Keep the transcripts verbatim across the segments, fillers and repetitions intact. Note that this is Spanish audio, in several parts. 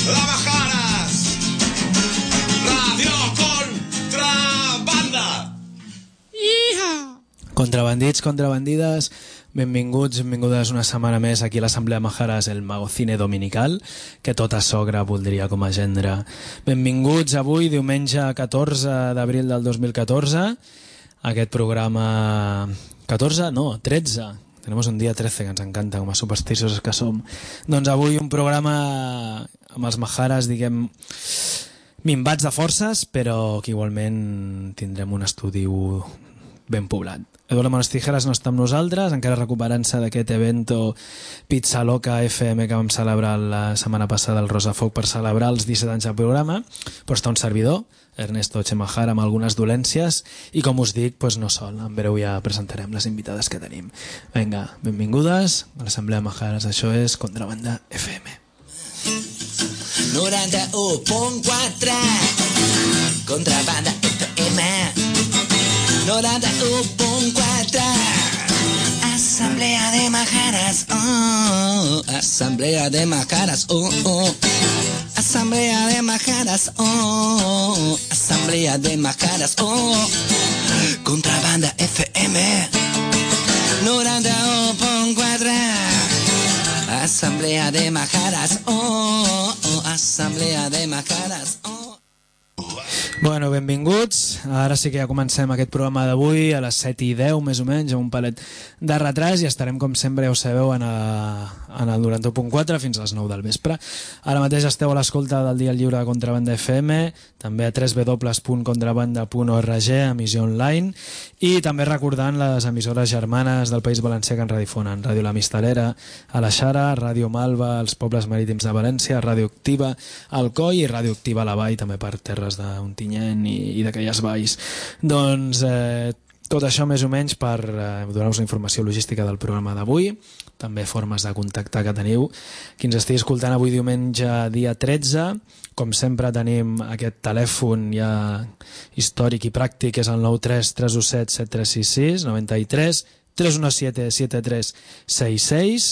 La Majaras. Radio Contrabanda. Iha. Contrabandits, contrabandides, benvinguts, benvingudes una setmana més aquí a l'Assemblea Majaras, el Magocine Dominical, que tota sogra voldria com a gendre. Benvinguts avui, diumenge catorze d'abril del dos mil catorze, aquest programa... catorze? No, tretze. Tenemos un dia trece, que ens encanta, com a supersticiosos que som. Doncs avui un programa amb els Majaras, diguem, minvats de forces, però que igualment tindrem un estudi ben poblat. Eduardo Manos Tijeras no està amb nosaltres, encara recuperant-se d'aquest evento Pizza Loca F M que vam celebrar la setmana passada al Rosafoc per celebrar els disset anys del programa, però està un servidor, Ernesto Chemajara, amb algunes dolències, i com us dic, doncs no sol, en breu ja presentarem les invitades que tenim. Vinga, benvingudes a l'Assemblea Majaras, això és Contrabanda F M. noranta-u punt quatre Contrabanda F M noranta-u punt quatre Assemblea de Majaras, oh, Assemblea de Majaras, oh, oh. Assemblea de Majaras, oh, Assemblea de Majaras, oh. Contrabanda F M noranta-u punt quatre Assemblea de Majaras, oh, oh, Assemblea de Majaras, oh. Bueno, benvinguts. Ara sí que ja comencem aquest programa d'avui a les set i deu, més o menys, amb un palet de retras, i estarem, com sempre, ja ho sabeu, en, a, en el noranta-u punt quatre fins a les nou del vespre. Ara mateix esteu a l'escolta del Dia Lliure de Contrabanda F M, també a w w w punt contrabanda punt org, emissió online, i també recordant les emissores germanes del País Valencià que en radifonen. Ràdio La Mistelera, a la Xara, Ràdio Malva, als pobles marítims de València, Ràdio Activa, Alcoi, i Ràdio Activa a la Vall, també per terres d'Ontinyent i, i d'aquelles valls. Doncs eh, tot això més o menys per eh, donar-vos la informació logística del programa d'avui, també formes de contactar que teniu. Qui ens estigui escoltant avui diumenge dia tretze, com sempre tenim aquest telèfon ja històric i pràctic, és el nou tres tres u set set tres sis sis nou tres tres u set set tres sis sis.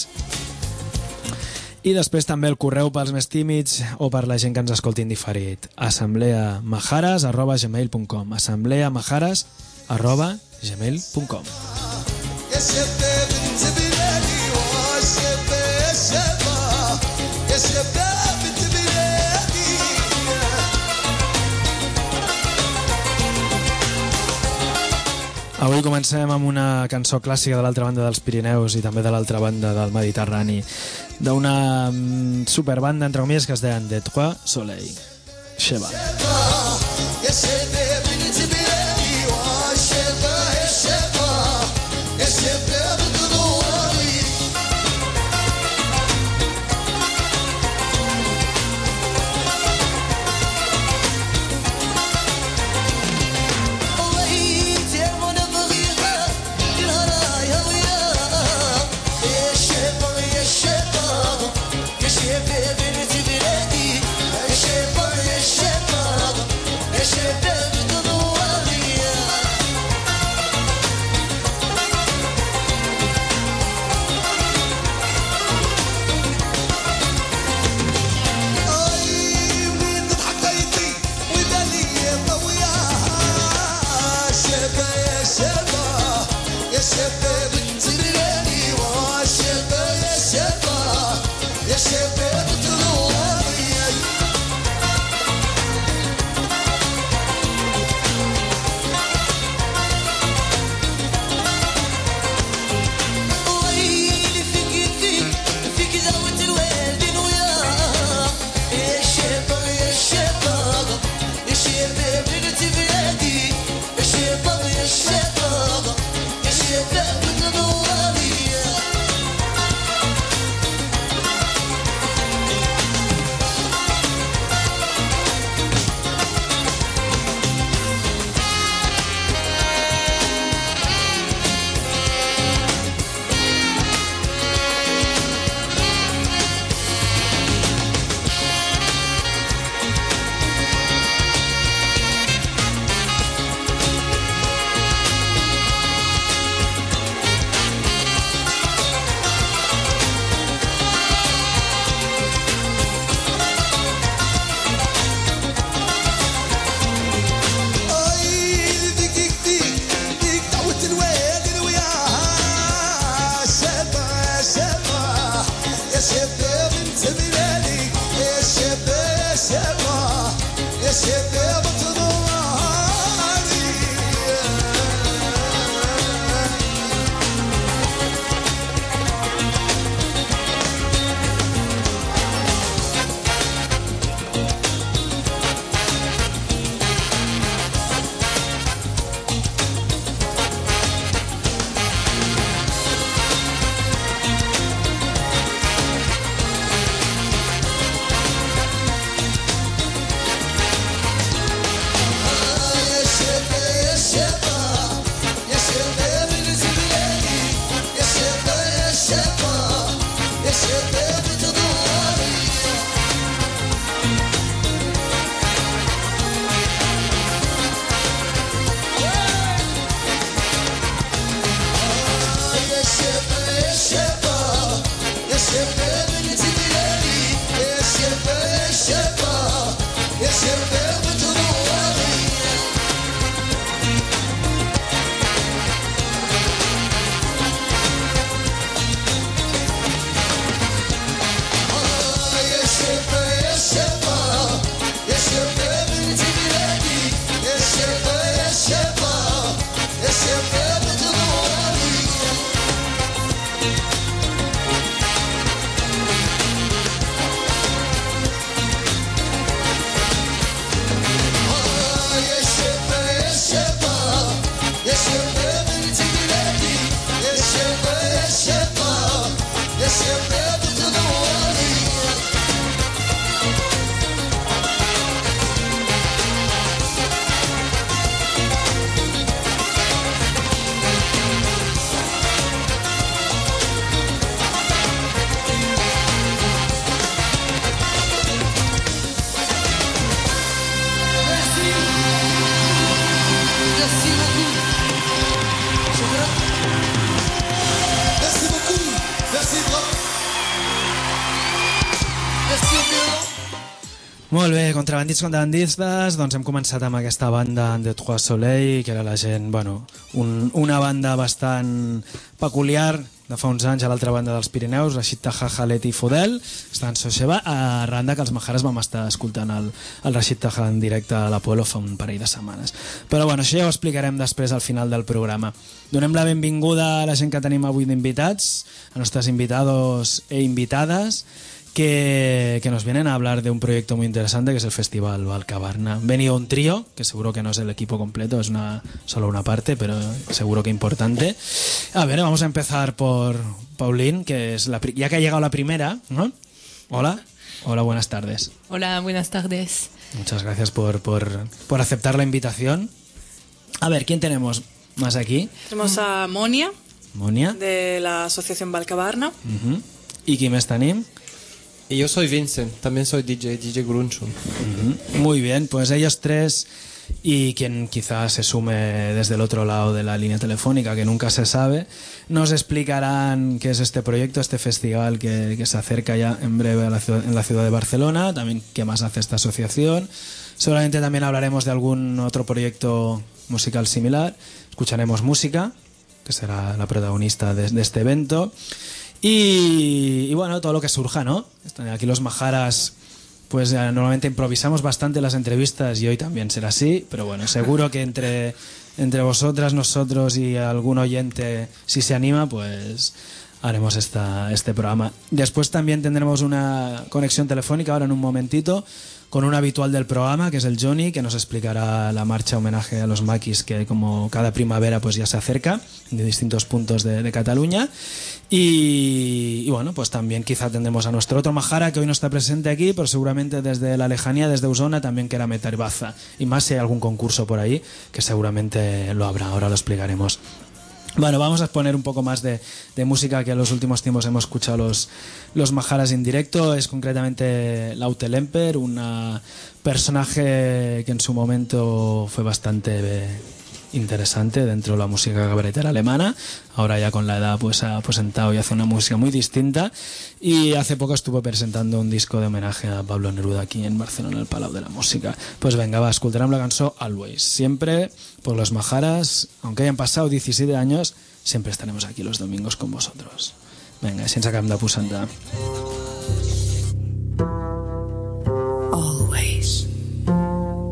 I després també el correu pels més tímids o per la gent que ens escolti indiferit, assembleamajaras arroba gmail punt com, assembleamajaras arroba gmail punt com. Avui comencem amb una cançó clàssica de l'altra banda dels Pirineus i també de l'altra banda del Mediterrani, d'una superbanda, entre comies, que es deien De Trois Soleils. Sheba. Sheba, Molt bé, contrabandits, contrabandistes, doncs hem començat amb aquesta banda de Trois Soleil, que era la gent, bueno, un, una banda bastant peculiar de fa uns anys a l'altra banda dels Pirineus, Rachid Taha, Khaled i Fudel, estan Sosheva, arran que els Majares vam estar escoltant el, el Rachid Taha en directe a l'Apolo fa un parell de setmanes. Però bueno, això ja ho explicarem després al final del programa. Donem la benvinguda a la gent que tenim avui d'invitats, a nostres invitados e invitades, Que, que nos vienen a hablar de un proyecto muy interesante que es el Festival Valcabarna. Han venido un trío, que seguro que no es el equipo completo, es una, solo una parte, pero seguro que importante. A ver, vamos a empezar por Pauline, que es la, ya que ha llegado la primera, ¿no? Hola. Hola, buenas tardes. Hola, buenas tardes. Muchas gracias por, por, por aceptar la invitación. A ver, ¿quién tenemos más aquí? Tenemos a Monia, Monia, de la Asociación Valcabarna. Uh-huh. ¿Y quién está Nim? Y yo soy Vincent, también soy D J, D J Gruncho. Uh-huh. Muy bien, pues ellos tres y quien quizás se sume desde el otro lado de la línea telefónica, que nunca se sabe, nos explicarán qué es este proyecto, este festival que, que se acerca ya en breve a la ciudad, en la ciudad de Barcelona, también qué más hace esta asociación. Seguramente también hablaremos de algún otro proyecto musical similar, escucharemos música, que será la protagonista de, de este evento. Y, y bueno, todo lo que surja, ¿no? Aquí los Majaras, pues ya, normalmente improvisamos bastante las entrevistas y hoy también será así, pero bueno, seguro que entre, entre vosotras, nosotros y algún oyente, si se anima, pues haremos esta, este programa. Después también tendremos una conexión telefónica ahora en un momentito con un habitual del programa, que es el Johnny, que nos explicará la marcha homenaje a los maquis que como cada primavera pues ya se acerca de distintos puntos de, de Cataluña. Y, y bueno, pues también quizá tendremos a nuestro otro Majara, que hoy no está presente aquí, pero seguramente desde la lejanía, desde Osona, también quiera meter baza. Y más si hay algún concurso por ahí, que seguramente lo habrá, ahora lo explicaremos. Bueno, vamos a exponer un poco más de, de música que en los últimos tiempos hemos escuchado los, los Majaras en directo. Es concretamente Laute Lemper, un personaje que en su momento fue bastante eh, interesante dentro de la música cabaretera alemana. Ahora ya con la edad pues ha presentado y hace una música muy distinta. Y hace poco estuvo presentando un disco de homenaje a Pablo Neruda aquí en Barcelona, el Palau de la Música. Pues venga, va, escoltarem la cançó Always. Siempre por los Majaras, aunque hayan pasado diecisiete años, siempre estaremos aquí los domingos con vosotros. Venga, sense cap de posada. Always.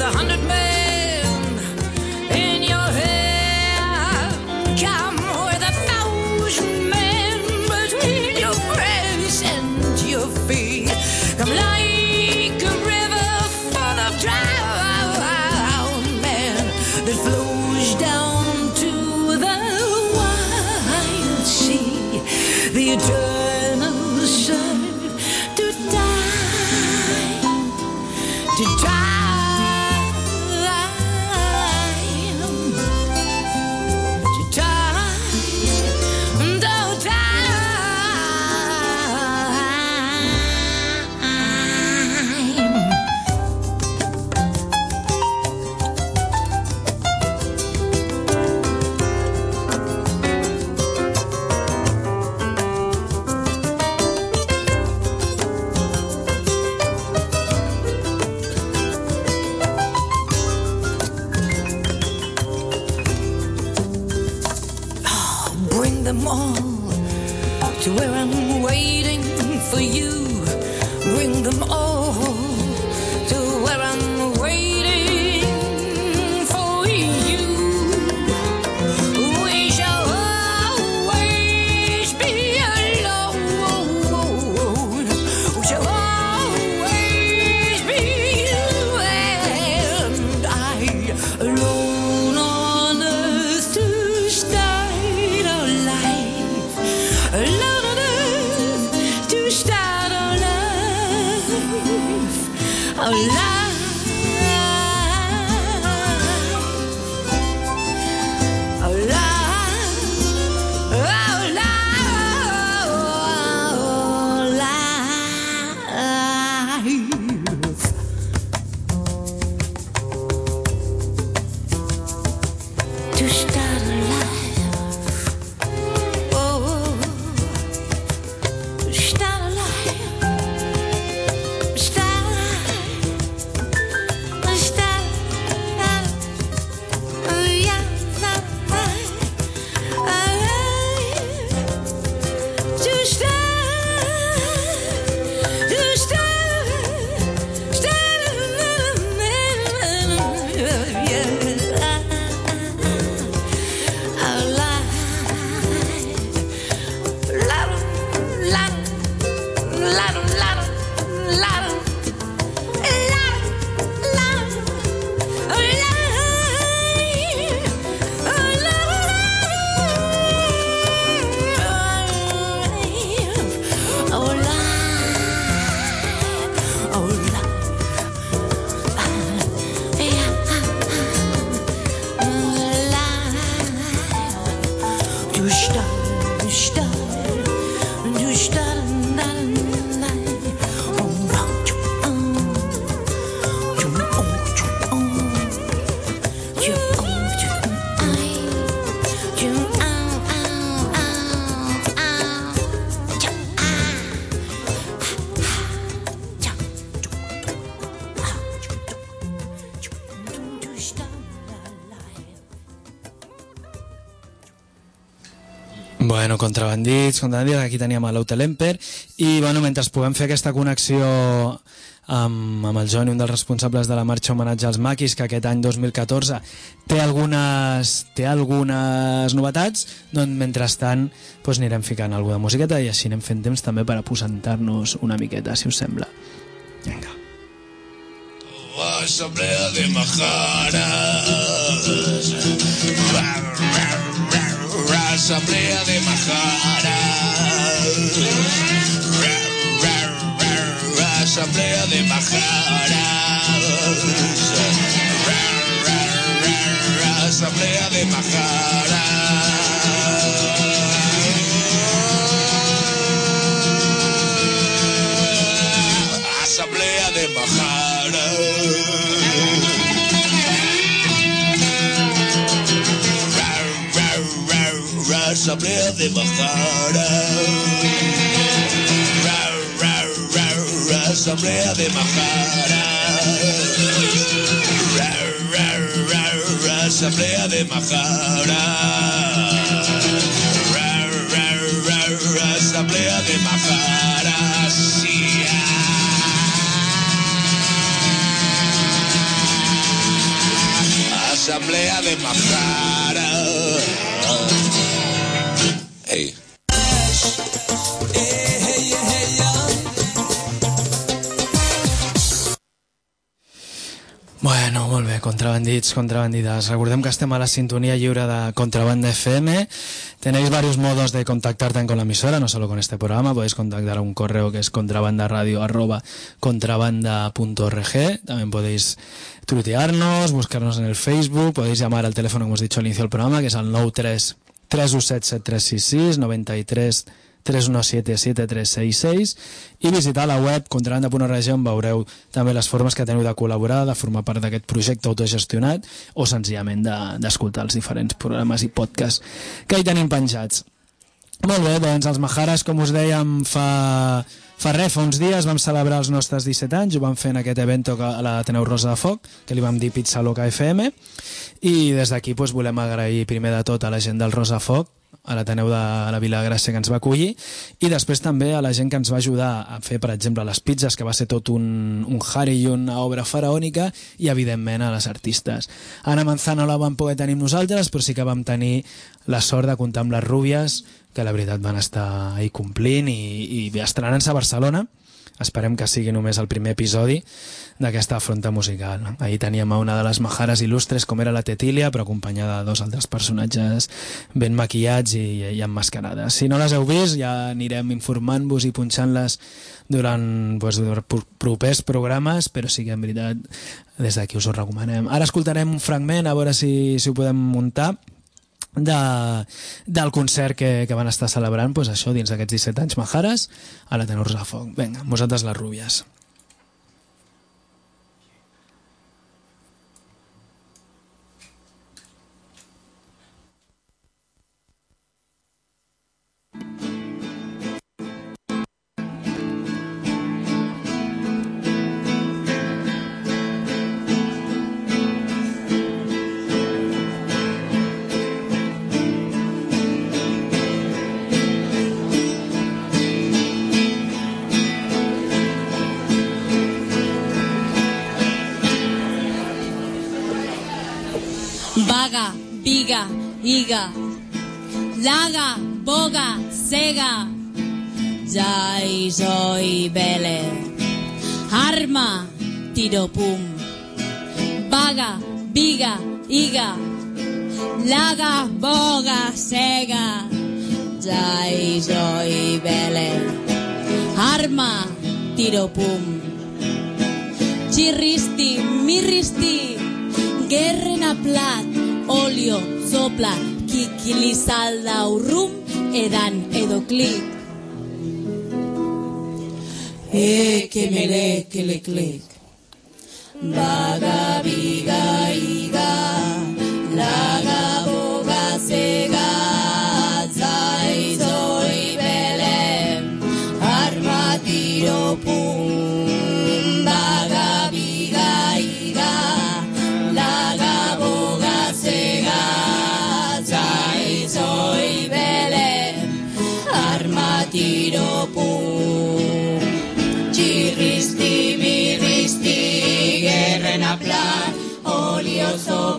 a hundred men in your hand. Come with a thousand men between your breasts and your feet. Come like a river full of drowned men that flows down to the wild sea. The eternal surf to die, to time, to time, to time. Bring them all to where I'm waiting for you. Bring them all to where I'm waiting for you. We shall always be alone. We shall always be and I alone on earth to start a life. Alone on earth to start a life. A life. A life. A life. To start a life. Oh, to start a life. Start a life. Start a life. Oh, yeah, start a life. A life. To start, to start, start a life. Yeah. Our life, lotto, lotto, lotto, lotto, lotto, lotto, our life, our life, our life, our life. Du start, du start, du start, Bueno, contrabandits, contrabandits, aquí teníem a l'Outelemper i bueno, mentre puguem fer aquesta connexió amb, amb el Johnny, un dels responsables de la marxa homenatge als maquis, que aquest any dos mil catorze té algunes, té algunes novetats, doncs mentrestant doncs anirem ficant alguna de musiqueta i així anem fent temps també per aposentar-nos una miqueta, si us sembla. Vinga. Asamblea de Majaras, Asamblea de Majaras, Asamblea de Majaras, Asamblea de Majaras, Asamblea de Majaras. Asamblea de Majaras, Asamblea de Majaras, Asamblea de Majaras, Asamblea de Majaras, asamblea de Majara. Hey. Bueno, molt bé, contrabandits, contrabandidas. Recordem que estem a la sintonía lliure de Contrabanda F M. Tenéis varios modos de contactar con la emisora, no solo con este programa. Podéis contactar a un correo que es contrabandaradio arroba contrabanda punto org. También podéis tuitearnos, buscarnos en el Facebook. Podéis llamar al teléfono que hemos dicho al inicio del programa, que es el nou tres tres u set set tres sis sis, noranta-tres tres uno siete siete tres seis seis, i visitar la web contrabanda punt org, on veureu també les formes que teniu de col·laborar, de formar part d'aquest projecte autogestionat o senzillament d'escoltar de, els diferents programes i podcasts que hi tenim penjats. Molt bé, doncs els Majares, com us dèiem, fa, fa res, fa uns dies vam celebrar els nostres disset anys, ho vam fer en aquest evento a l'Ateneu Rosa de Foc, que li vam dir Pizza Loca F M, i des d'aquí doncs, volem agrair primer de tot a la gent del Rosa Foc, a l'Ateneu de la Vilagràcia que ens va acollir, i després també a la gent que ens va ajudar a fer, per exemple, les pizzas, que va ser tot un, un Harry i una obra faraònica, i evidentment a les artistes. Ana Manzano la vam poder tenir nosaltres, però sí que vam tenir la sort de comptar amb les Rúbies, que la veritat van estar ahí complint i, i estrenant-se a Barcelona. Esperem que sigui només el primer episodi d'aquesta afronta musical. Ahir teníem a una de les Majares il·lustres, com era la Tetilia, però acompanyada de dos altres personatges ben maquillats i, i emmascarades. Si no les heu vist, ja anirem informant-vos i punxant-les durant, doncs, durant propers programes, però sí que en veritat des d'aquí us ho recomanem. Ara escoltarem un fragment, a veure si, si ho podem muntar, De, del concert que, que van estar celebrant, pues això, dins d'aquests disset anys Majares a l'Ateneu Rosa de Foc. Vinga, vosaltres les Rúbies. Vaga, viga, higa, laga, boga, sega, jai, joy, bele, arma, tiro, pum. Vaga, viga, higa, laga, boga, sega, jai, joy, bele, arma, tiro, pum. Chirristi, mirristi, guerren a plat, olio, sopla, kikili salda urrum, edan edo klik. Ekemele kele klik. Baga, biga, iga, laga, boga, sega, zai, zoi, bele, arma, tiro, pum. Baga, biga, iga, laga, boga, sega, zai, zoi, bele, arma, tiro, pum. Chirristi, mirristi, guerren a plan, olio, so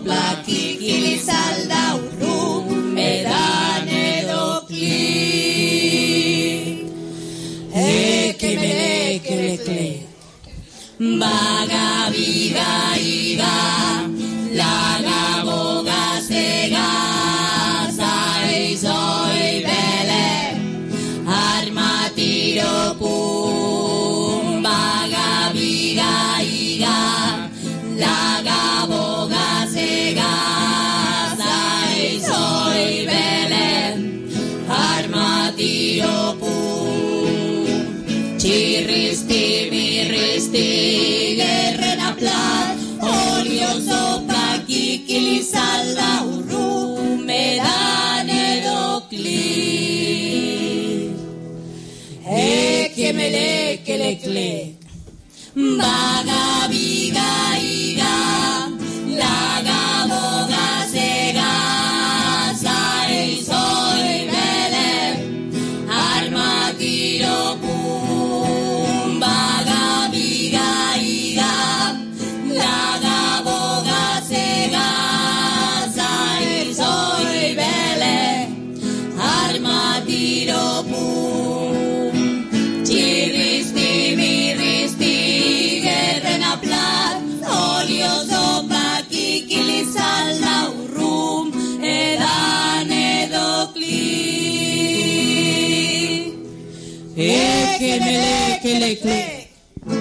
que le cle.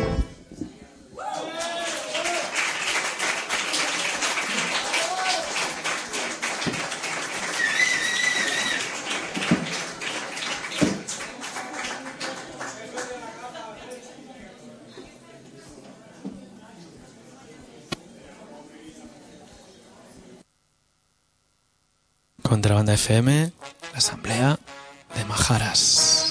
Contrabanda F M, l'Assemblea de Majaras.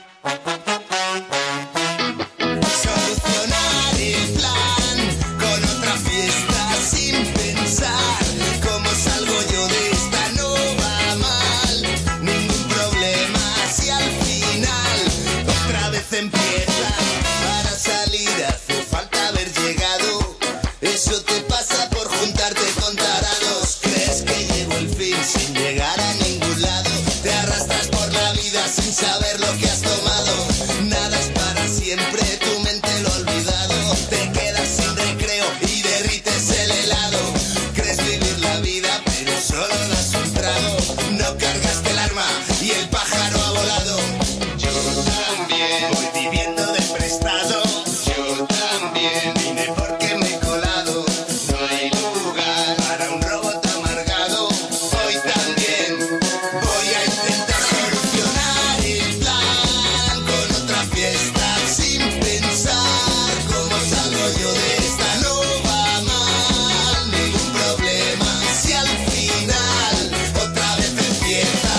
Solucionar el plan con otra fiesta sin pensar cómo salgo yo de esta, no va mal, ningún problema si al final otra vez empieza. Para salir hace falta haber llegado, eso te pasa por juntarte con tarados. Crees que llegó el fin sin llegar a ningún lado, te arrastras por la vida sin saber lo que has tomado. Nada es para siempre, tu mente lo ha olvidado, te quedas sin recreo y derrites el helado. Crees vivir la vida pero solo das un trago, no cargaste el arma y el pájaro ha volado. Yo también voy viviendo de prestado, yo también vine porque me he colado. No hay lugar para un robot amargado, hoy también voy a intentar solucionar el plan con otra fiesta sin pensar cómo salgo yo de esta, no va mal, ningún problema si al final otra vez empieza.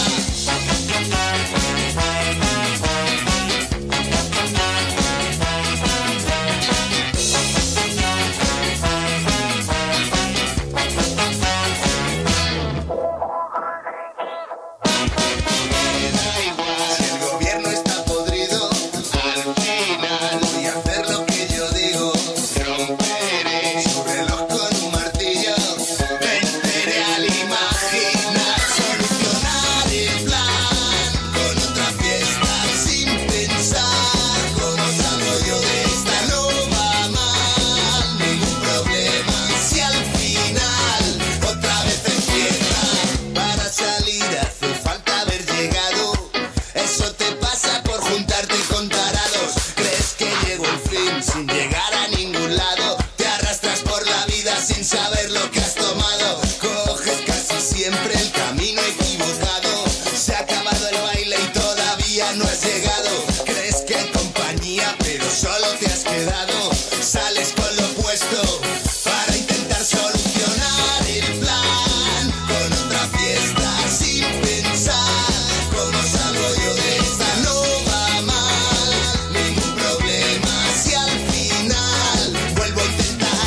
Me da igual si el gobierno está podrido, al final voy a hacer lo que yo digo. Romperé su reloj con un martillo, me enteré al imaginar solucionar el plan con otra fiesta sin pensar cómo salgo yo de esta, no va mal, ningún problema si al final otra vez empieza. Para salir hace falta haber llegado, eso te pasa por juntarte con tarados. Crees que llegó el fin sin llegar a ningún lado, te arrastras por la vida sin saber lo que has tomado. Coges casi siempre el camino equivocado, se ha acabado el baile y todavía no has llegado. Crees que hay compañía pero solo te has quedado, sales con lo opuesto para intentar solucionar el plan con otra fiesta sin pensar cómo salgo yo de esta, no va mal, ningún problema si al final vuelvo a intentar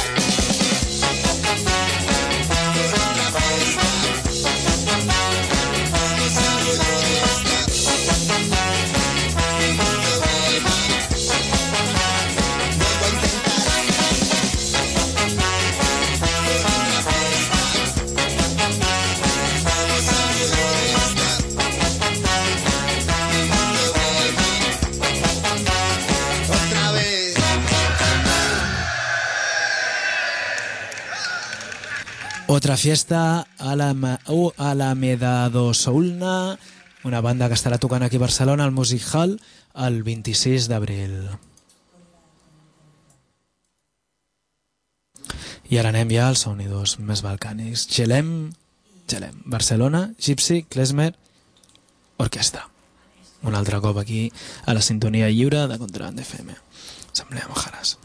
con otra fiesta, cómo salgo yo de esta, ningún problema, vuelvo a intentar con otra fiesta, cómo salgo yo de esta, ningún problema, otra vez. Otra fiesta a la, Ma- uh, a la Medado Soulna, una banda que estarà tocant aquí a Barcelona al Music Hall el vint-i-sis d'abril. I ara anem ja als sonidos més balcànics. Gelem, Gelem, Barcelona, Gypsy, Klezmer, Orquestra. Un altre cop aquí a la sintonia lliure de Contrabanda F M. Assemblea Majaras.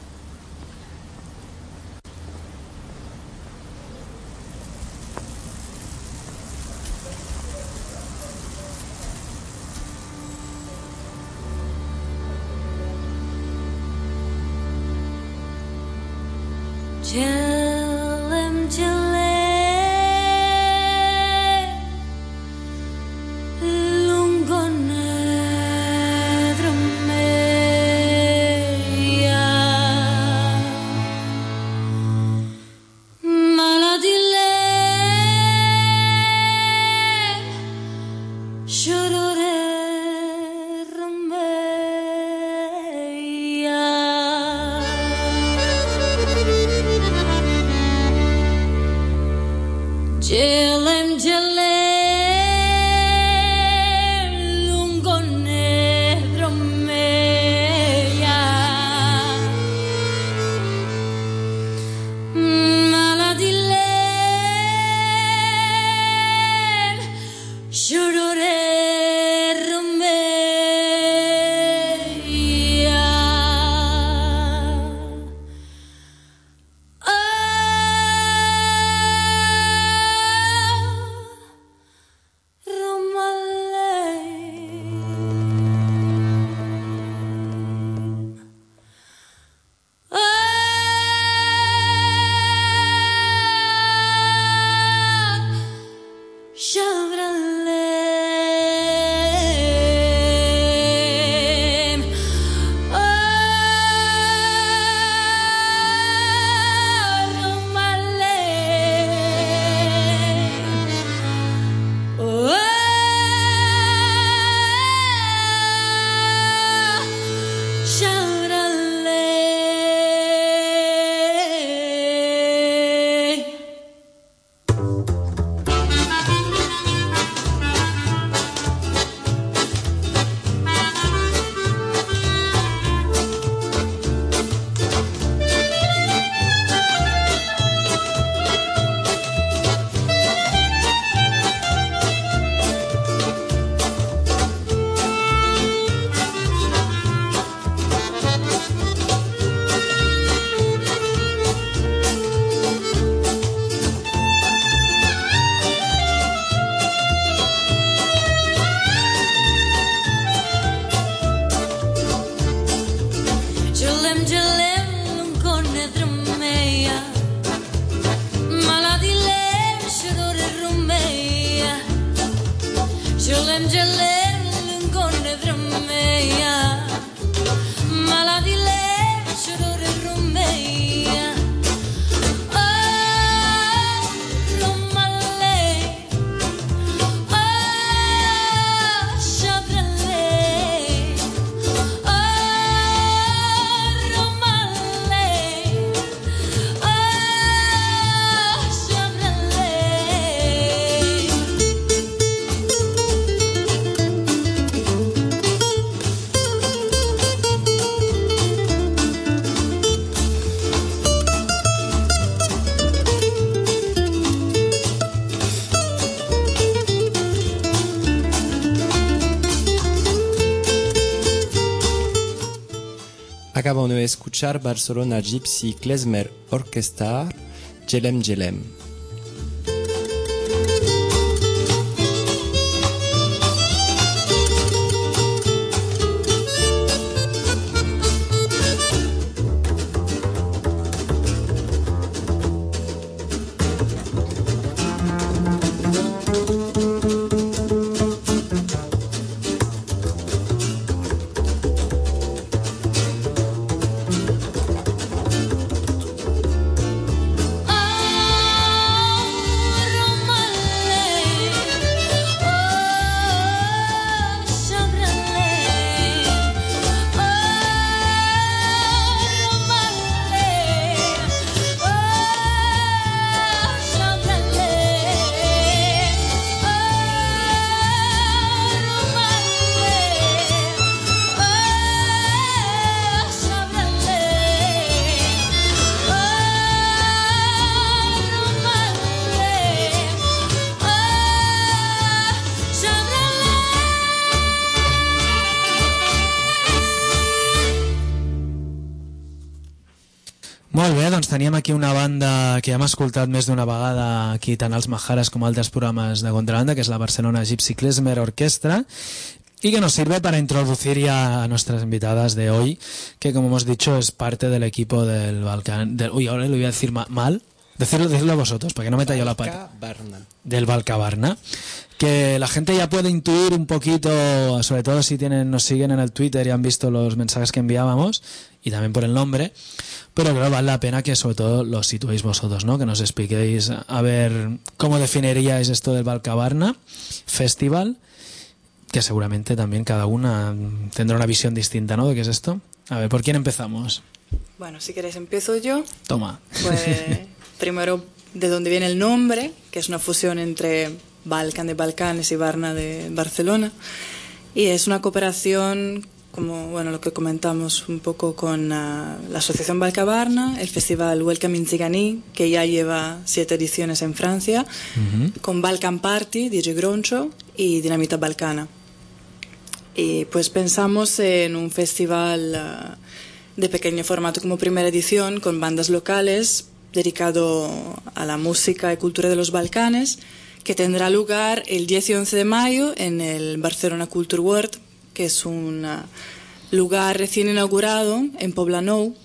Gelem, gelem, lungonedro meia, maladile, chorore remeia. Gelem, gelem, lungo negro meia, Acabamos de escuchar Barcelona Gypsy Klezmer Orchestra, Jelem Jelem. Molt bé, doncs teníem aquí una banda que hem escoltat més d'una vegada aquí tant als Majares com altres programes de contrabanda, que es la Barcelona Gypsy Klezmer Orchestra, y que nos sirve para introducir ya a nuestras invitadas de hoy, que como hemos dicho es parte del equipo del Balcan... Del, uy, ahora lo voy a decir ma mal. Decirlo, decirlo vosotros, para que no me tallo la pata. Del Balcabarna. Que la gente ya puede intuir un poquito, sobre todo si tienen, nos siguen en el Twitter y han visto los mensajes que enviábamos, y también por el nombre, pero creo que vale la pena que sobre todo lo situéis vosotros, ¿no? Que nos expliquéis a ver cómo definiríais esto del Balcabarna Festival, que seguramente también cada una tendrá una visión distinta, ¿no? De qué es esto. A ver, ¿por quién empezamos? Bueno, si queréis empiezo yo. Toma. Pues primero, de dónde viene el nombre, que es una fusión entre Balkan de Balcanes y Barna de Barcelona, y es una cooperación, como bueno lo que comentamos un poco, con uh, la Asociación Balcabarna, el festival Welcome in Tzigany, que ya lleva siete ediciones en Francia, uh-huh. con Balkan Party, D J Groncho y Dinamita Balcana. Y pues pensamos en un festival uh, de pequeño formato como primera edición, con bandas locales, dedicado a la música y cultura de los Balcanes, que tendrá lugar el diez y once de mayo en el Barcelona Culture World, que es un uh, lugar recién inaugurado en Poblenou.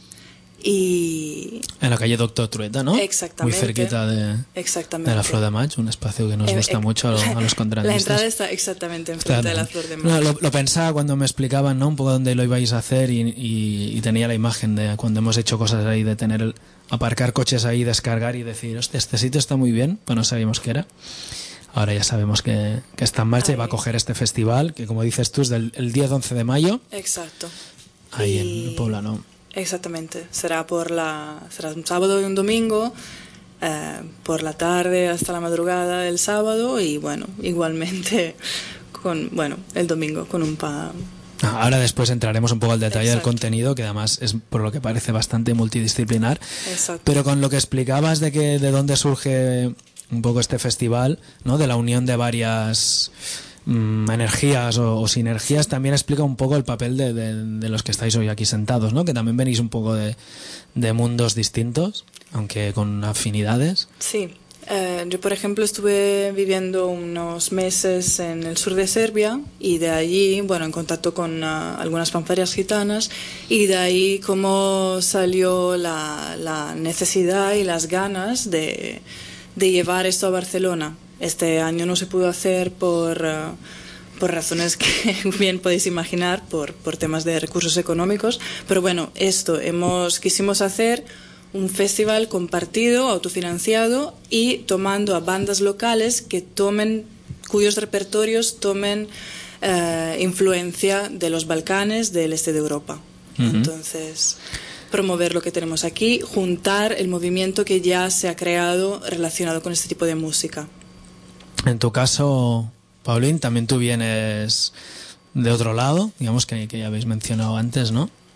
Y en la calle Doctor Trueta, ¿no? Exactamente. Muy cerquita de, exactamente. de la Flor de Maig, un espacio que nos eh, gusta eh, mucho a, a los contratistas. La entrada está exactamente enfrente de la Flor de Maig. No, lo, lo pensaba cuando me explicaban, ¿no? Un poco dónde lo ibais a hacer, y, y, y tenía la imagen de cuando hemos hecho cosas ahí, de tener el, aparcar coches ahí, descargar y decir, hostia, este sitio está muy bien, pues no sabíamos qué era. Ahora ya sabemos que, que está en marcha. Ahí. Y va a coger este festival, que como dices tú es del el diez once de mayo. Exacto. Ahí y... en Poblenou. Exactamente, será por la será un sábado y un domingo, eh, por la tarde hasta la madrugada del sábado, y bueno, igualmente con bueno el domingo con un pa. Ahora después entraremos un poco al detalle Exacto. del contenido, que además es por lo que parece bastante multidisciplinar. Exacto. Pero con lo que explicabas de que de dónde surge un poco este festival, ¿no? De la unión de varias mm, energías o, o sinergias, también explica un poco el papel de, de, de los que estáis hoy aquí sentados, ¿no? Que también venís un poco de, de mundos distintos, aunque con afinidades. Sí, eh, yo por ejemplo estuve viviendo unos meses en el sur de Serbia, y de allí, bueno, en contacto con uh, algunas fanfarias gitanas, y de ahí cómo salió la, la necesidad y las ganas de, de llevar esto a Barcelona. Este año no se pudo hacer por, uh, por razones que bien podéis imaginar, por, por temas de recursos económicos, pero bueno, esto hemos quisimos hacer un festival compartido, autofinanciado, y tomando a bandas locales que tomen, cuyos repertorios tomen uh, influencia de los Balcanes, del este de Europa. Uh-huh. Entonces, promover lo que tenemos aquí, juntar el movimiento que ya se ha creado relacionado con este tipo de música. En tu caso, Paulín, también tú vienes de otro lado, digamos que, que ya habéis mencionado antes, ¿no?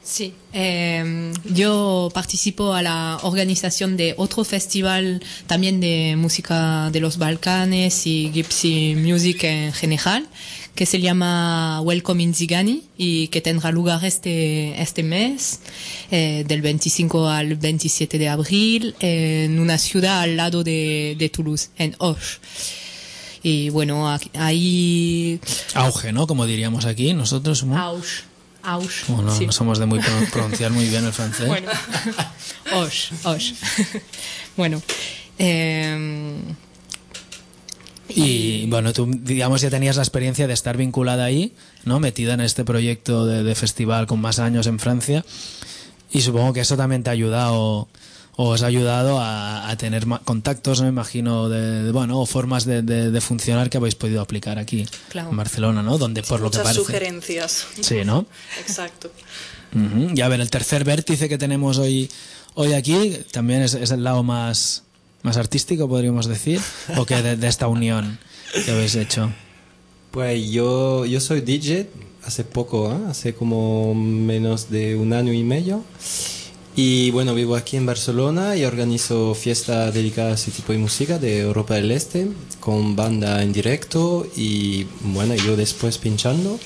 Sí, eh, yo participo a la organización de otro festival también de música de los Balcanes y Gypsy Music en general, que se llama Welcome in Zigani y que tendrá lugar este, este mes, eh, del veinticinco al veintisiete de abril, en una ciudad al lado de, de Toulouse, en Auch. Y bueno, aquí- ahí... Auge, ¿no? Como diríamos aquí, nosotros. ¿no? Auch. Auch. Bueno, sí. no somos de muy pro- pronunciar muy bien el francés. Bueno, Osh, Osh. Bueno, eh, Y bueno, tú, digamos, ya tenías la experiencia de estar vinculada ahí, ¿no? Metida en este proyecto de, de festival con más años en Francia. Y supongo que eso también te ha ayudado, o os ha ayudado a, a tener ma- contactos, me imagino, de, de, bueno, o formas de, de, de funcionar que habéis podido aplicar aquí Claro. en Barcelona, ¿no? Donde, por lo que Muchas parece... sugerencias. Sí, ¿no? Exacto. Ujú. Y a ver, el tercer vértice que tenemos hoy, hoy aquí también es, es el lado más, más artístico, podríamos decir, o que de, de esta unión que habéis hecho. Pues yo, yo soy D J hace poco, ¿eh? Hace como menos de un año y medio. Y bueno, vivo aquí en Barcelona y organizo fiestas dedicadas a ese tipo de música de Europa del Este, con banda en directo y bueno, yo después pinchando.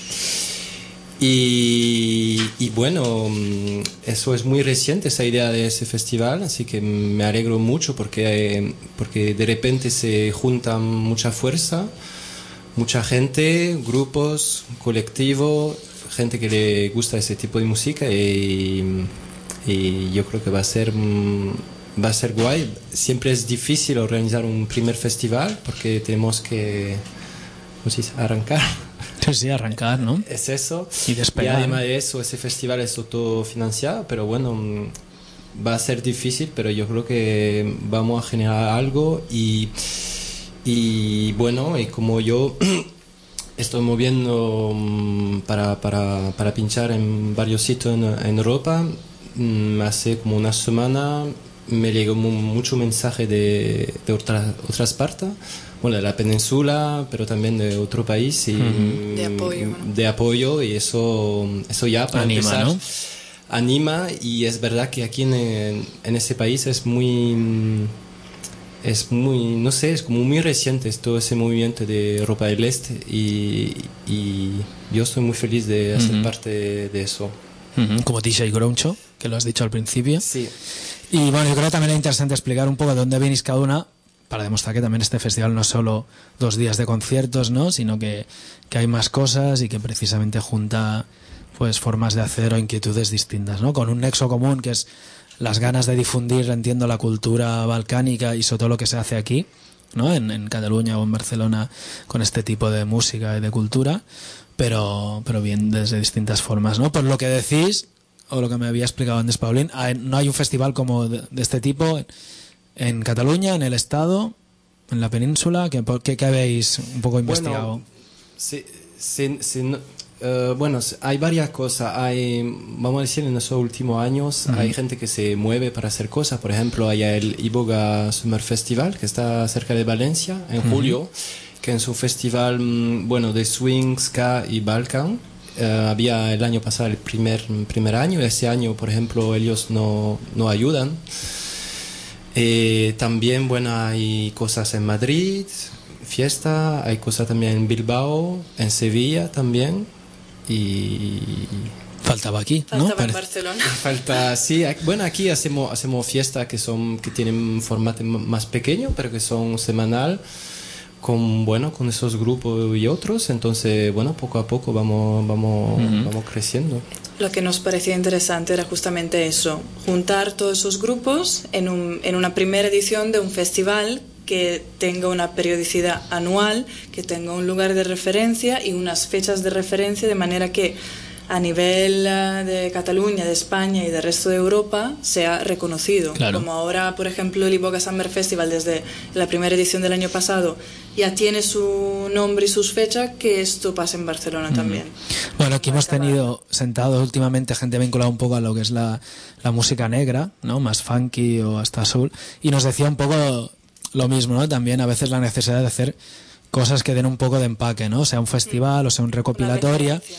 Y, y bueno, mm, eso es muy reciente, esa idea de ese festival, así que me alegro mucho porque, porque de repente se junta mucha fuerza, mucha gente, grupos, colectivos, gente que le gusta ese tipo de música y, y yo creo que va a ser mm, va a ser guay. Siempre es difícil organizar un primer festival porque tenemos que, ¿cómo se dice?, arrancar. Sí, sí, arrancar, ¿no? Es eso. Y despegar. Y además de eso, ese festival es autofinanciado, pero bueno, mm, va a ser difícil, pero yo creo que vamos a generar algo y, y bueno, y como yo estoy moviendo mm, para, para, para pinchar en varios sitios en, en Europa, mm, hace como una semana me llegó mu- mucho mensaje de, de otras, otras partes, bueno, de la península, pero también de otro país y Ujú. De apoyo, bueno. de apoyo, y eso, eso ya para Anima, empezar ¿no? anima. Y es verdad que aquí en, en ese país es muy es muy, no sé, es como muy reciente todo ese movimiento de Europa del Este y, y yo estoy muy feliz de hacer Ujú. parte de, de eso. Ujú, como D J Groucho, que lo has dicho al principio. Sí. Y bueno, yo creo que también es interesante explicar un poco de dónde venís cada una, para demostrar que también este festival no es solo dos días de conciertos, ¿no? Sino que, que hay más cosas y que precisamente junta pues formas de hacer o inquietudes distintas, ¿no? Con un nexo común que es las ganas de difundir, entiendo, la cultura balcánica y sobre todo lo que se hace aquí, ¿no? En, en Cataluña o en Barcelona con este tipo de música y de cultura, pero, pero bien desde distintas formas, ¿no? Por lo que decís, o lo que me había explicado antes Paulín, hay- no hay un festival como de, de este tipo en Cataluña, en el Estado, en la península, que, que, que habéis un poco investigado. Bueno, sí, sí, sí, no- eh, bueno, s- hay varias cosas. Hay, vamos a decir, en estos últimos años Ujú. hay gente que se mueve para hacer cosas. Por ejemplo, hay el Iboga Summer Festival, que está cerca de Valencia, en Ujú. julio, que es un festival, mm, bueno, de swing, ska y balkan. Eh, había el año pasado el primer, primer año. Ese año, por ejemplo, ellos no, no ayudan. Eh, también, bueno, hay cosas en Madrid, fiesta, hay cosas también en Bilbao, en Sevilla también. Y Faltaba aquí, ¿no? Faltaba en Parece- Barcelona. falta, sí, ac- bueno, aquí hacemos, hacemos fiestas que son, que tienen formato m- más pequeño, pero que son semanal, con, bueno, con esos grupos y otros. Entonces, bueno, poco a poco vamos, vamos, Ujú. vamos creciendo. Lo que nos parecía interesante era justamente eso, juntar todos esos grupos en, un, en una primera edición de un festival que tenga una periodicidad anual, que tenga un lugar de referencia y unas fechas de referencia, de manera que a nivel eh, de Cataluña, de España y del resto de Europa sea reconocido. Claro. Como ahora, por ejemplo, el Iboga Summer Festival desde la primera edición del año pasado ya tiene su nombre y sus fechas, que esto pasa en Barcelona también. Bueno, aquí hemos tenido sentados últimamente gente vinculada un poco a lo que es la, la música negra, ¿no? Más funky o hasta soul, y nos decía un poco lo mismo, ¿no? También a veces la necesidad de hacer cosas que den un poco de empaque, ¿no? Sea un festival o sea un recopilatoria,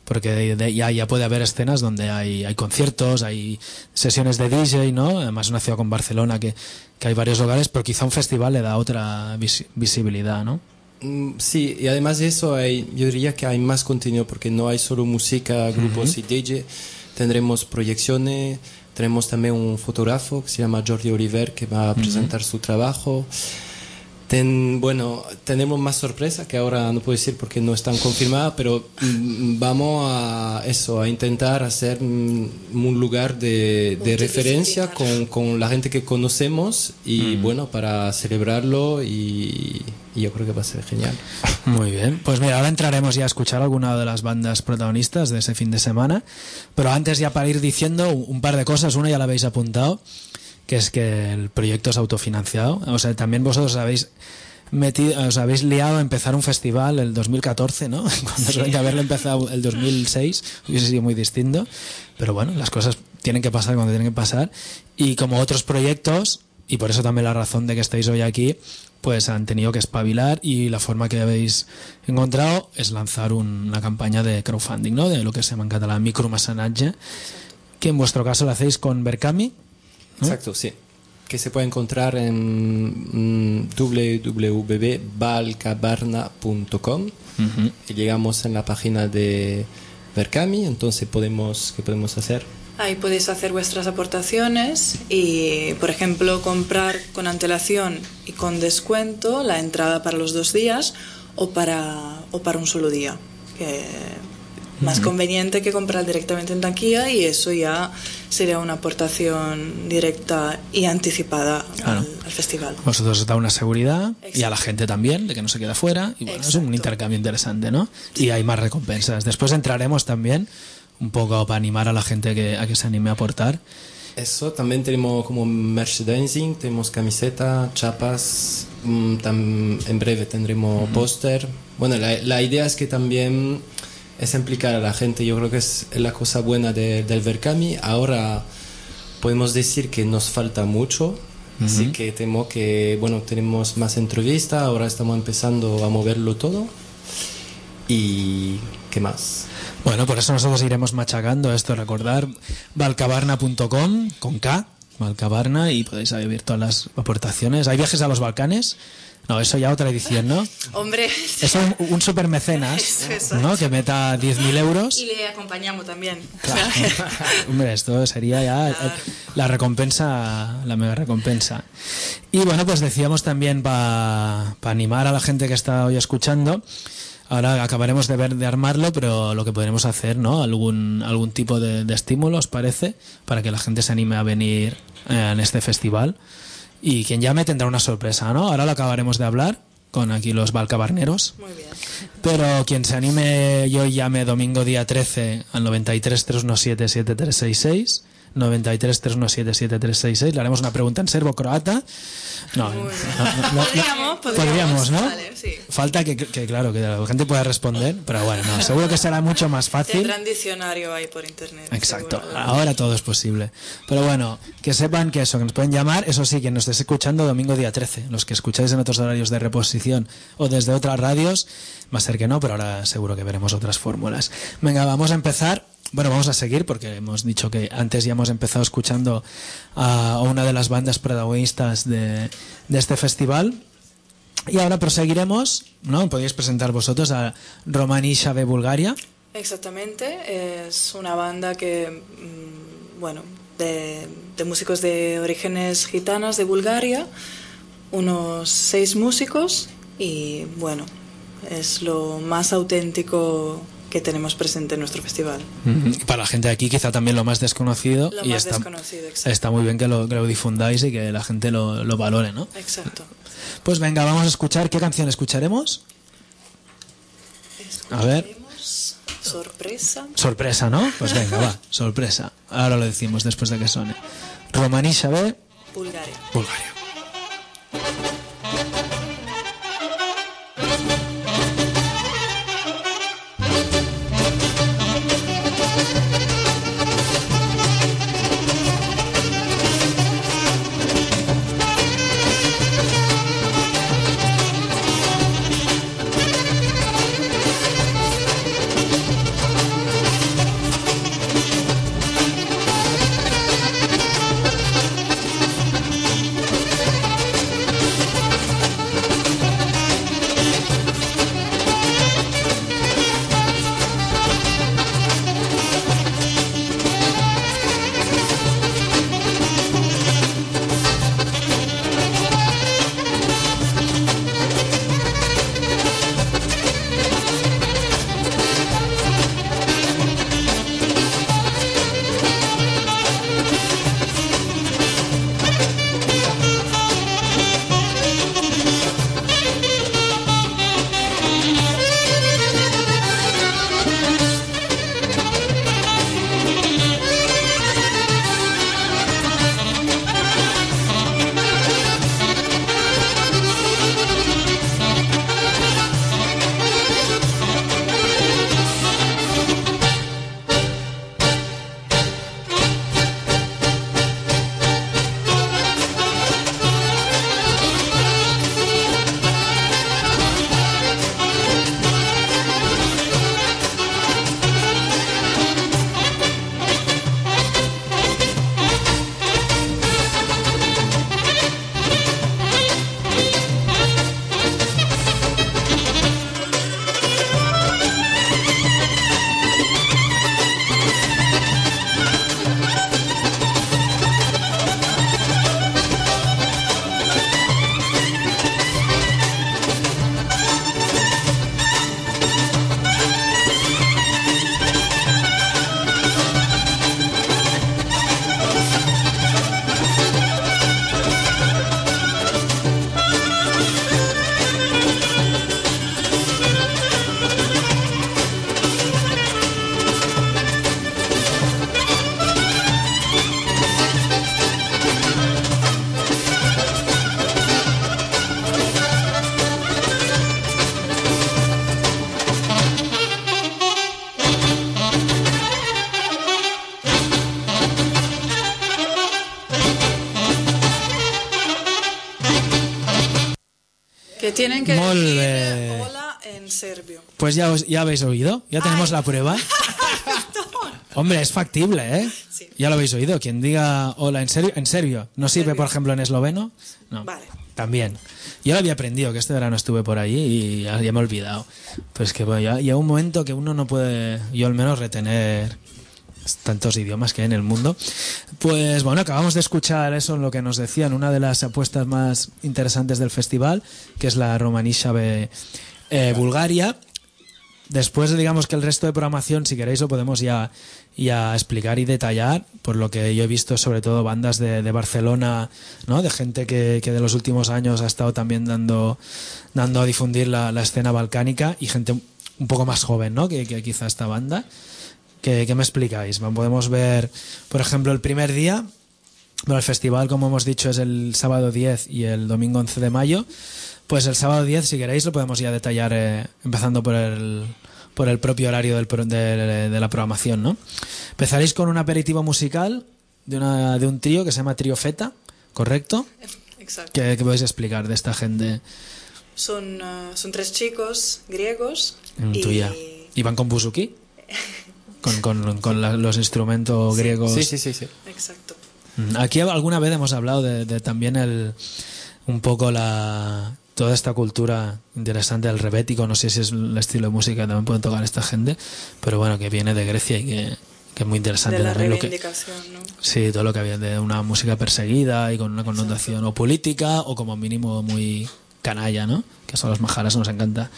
porque de- de- ya, ya puede haber escenas donde hay, hay conciertos, hay sesiones de D J, ¿no? Además una ciudad con Barcelona que, que hay varios lugares, pero quizá un festival le da otra vis- visibilidad, ¿no? Mm, Sí, y además de eso hay, yo diría que hay más contenido porque no hay solo música, grupos y D J, tendremos proyecciones, tenemos también un fotógrafo que se llama Jordi Oliver que va a presentar su trabajo. Ten, bueno, tenemos más sorpresas que ahora no puedo decir porque no están confirmadas, pero mm, vamos a eso, a intentar hacer mm, un lugar de, de referencia con, con la gente que conocemos y bueno, para celebrarlo y, y yo creo que va a ser genial. Muy bien, pues mira, ahora entraremos ya a escuchar alguna de las bandas protagonistas de ese fin de semana, pero antes ya para ir diciendo un un par de cosas, una ya la habéis apuntado, que es que el proyecto es autofinanciado, o sea, también vosotros habéis metido, os habéis liado a empezar un festival el dos mil catorce, ¿no? Cuando sí. De haberlo empezado el dos mil seis hubiese sido muy distinto, pero bueno, las cosas tienen que pasar cuando tienen que pasar, y como otros proyectos, y por eso también la razón de que estéis hoy aquí, pues han tenido que espabilar, y la forma que habéis encontrado es lanzar un, una campaña de crowdfunding, ¿no? De lo que se llama en catalán micromecenatge, que en vuestro caso lo hacéis con Berkami, ¿no? Exacto, sí. Que se puede encontrar en mm, w w w punto balcabarna punto com. Uh-huh. Y llegamos en la página de Berkami, entonces podemos, ¿qué podemos hacer? Ahí podéis hacer vuestras aportaciones y, por ejemplo, comprar con antelación y con descuento la entrada para los dos días o para, o para un solo día. Que más conveniente que comprar directamente en taquilla, y eso ya sería una aportación directa y anticipada Claro. al, al festival. Vosotros os da una seguridad. Exacto. Y a la gente también, de que no se queda fuera, y bueno, es un Exacto. intercambio interesante, ¿no? Y hay más recompensas. Después entraremos también un poco para animar a la gente que, a que se anime a aportar. Eso, también tenemos como merchandising, tenemos camiseta, chapas, mm, tam- en breve tendremos póster. Bueno, la, la idea es que también es implicar a la gente, yo creo que es la cosa buena de, del Berkami. Ahora podemos decir que nos falta mucho, así que temo que, bueno, tenemos más entrevistas, ahora estamos empezando a moverlo todo. ¿Y qué más? Bueno, por eso nosotros iremos machacando esto, recordar balcabarna punto com con K, Balcabarna, y podéis ahí ver todas las aportaciones. ¿Hay viajes a los Balcanes? No, eso ya otra edición, ¿no? Hombre, Es un, un super mecenas, Eso, eso. ¿no? Que meta diez mil euros. y le acompañamos también. Claro. Hombre, esto sería ya Claro. la recompensa, la mega recompensa. Y bueno, pues decíamos también para pa animar a la gente que está hoy escuchando. Ahora acabaremos de ver de armarlo, pero lo que podremos hacer, ¿no? Algún algún tipo de, de estímulo, ¿os parece? Para que la gente se anime a venir eh, en este festival. Y quien llame tendrá una sorpresa, ¿no? Ahora lo acabaremos de hablar con aquí los balcabarneros. Muy bien. Pero quien se anime y hoy llame domingo día trece al noventa y tres, tres uno siete, siete tres seis seis, noventa y tres, tres uno siete, siete tres seis seis, le haremos una pregunta en serbo-croata. No, no, Muy no, bien. no, no, Podríamos, podríamos. podríamos, ¿no? Vale, sí. Falta que, que, claro, que la gente pueda responder, pero bueno, no, seguro que será mucho más fácil. Tendrán diccionario ahí por internet. Exacto, seguro. ahora todo es posible. Pero bueno, que sepan que eso, que nos pueden llamar, eso sí, quien nos esté escuchando domingo día trece, los que escucháis en otros horarios de reposición o desde otras radios, va a ser que no, pero ahora seguro que veremos otras fórmulas. Venga, vamos a empezar. Bueno, vamos a seguir porque hemos dicho que antes ya hemos empezado escuchando a una de las bandas protagonistas de, de este festival. Y ahora proseguiremos, ¿no? Podéis presentar vosotros a Romanisha de Bulgaria. Exactamente, es una banda que, mm, bueno, de, de músicos de orígenes gitanas de Bulgaria, unos seis músicos, y bueno, es lo más auténtico que tenemos presente en nuestro festival. Mm-hmm. Para la gente de aquí quizá también lo más desconocido. Lo y más está, desconocido, exacto. está muy bien que lo, que lo difundáis y que la gente lo, lo valore, ¿no? Exacto. Pues venga, vamos a escuchar. ¿Qué canción escucharemos? A ver. Escucharemos Sorpresa. Sorpresa, ¿no? Pues venga, va, sorpresa. Ahora lo decimos después de que suene. Romanisha de Bulgaria. Bulgaria. Sorpresa. Tienen que Molt decir bé. hola en serbio. Pues ya, os- ya habéis oído, ya tenemos Ay. la prueba. Hombre, es factible, ¿eh? Sí. Ya lo habéis oído. Quien diga hola en serio, en serio, ¿no sirve, por ejemplo, en esloveno? No. Vale. También. Yo lo había aprendido, que este verano estuve por allí y ya, ya me he olvidado. Pero es que bueno, ya llega un momento que uno no puede, yo al menos, retener tantos idiomas que hay en el mundo. Pues bueno, acabamos de escuchar eso en lo que nos decían, una de las apuestas más interesantes del festival, que es la Romanisha de eh, Bulgaria. Después, digamos que el resto de programación, si queréis, lo podemos ya, ya explicar y detallar, por lo que yo he visto sobre todo bandas de, de Barcelona, ¿no? De gente que, que de los últimos años ha estado también dando, dando a difundir la, la escena balcánica, y gente un poco más joven, ¿no? Que, que quizá esta banda. ¿Qué, qué me explicáis? Podemos ver, por ejemplo, el primer día. Bueno, el festival, como hemos dicho, es el sábado diez y el domingo once de mayo. Pues el sábado diez, si queréis, lo podemos ya detallar, eh, empezando por el, por el propio horario del, pro- de, de la programación, ¿no? Empezaréis con un aperitivo musical de, una, de un trío que se llama Trío Feta, ¿correcto? Exacto. ¿Qué, qué podéis explicar de esta gente Son, ah, son tres chicos griegos. en y... tuya? ¿Y van con buzuki? ¿Con, con, con la- los instrumentos griegos? Sí, sí, sí, sí. Exacto. Mm, Aquí alguna vez hemos hablado de, de también el un poco la toda esta cultura interesante del rebético. No sé si es el estilo de música que también pueden tocar esta gente, pero bueno, que viene de Grecia y que, que es muy interesante De la también lo que, reivindicación, ¿no? sí, todo lo que había de una música perseguida y con una connotación o política o como mínimo muy canalla, ¿no? Que son los majaras, nos encanta.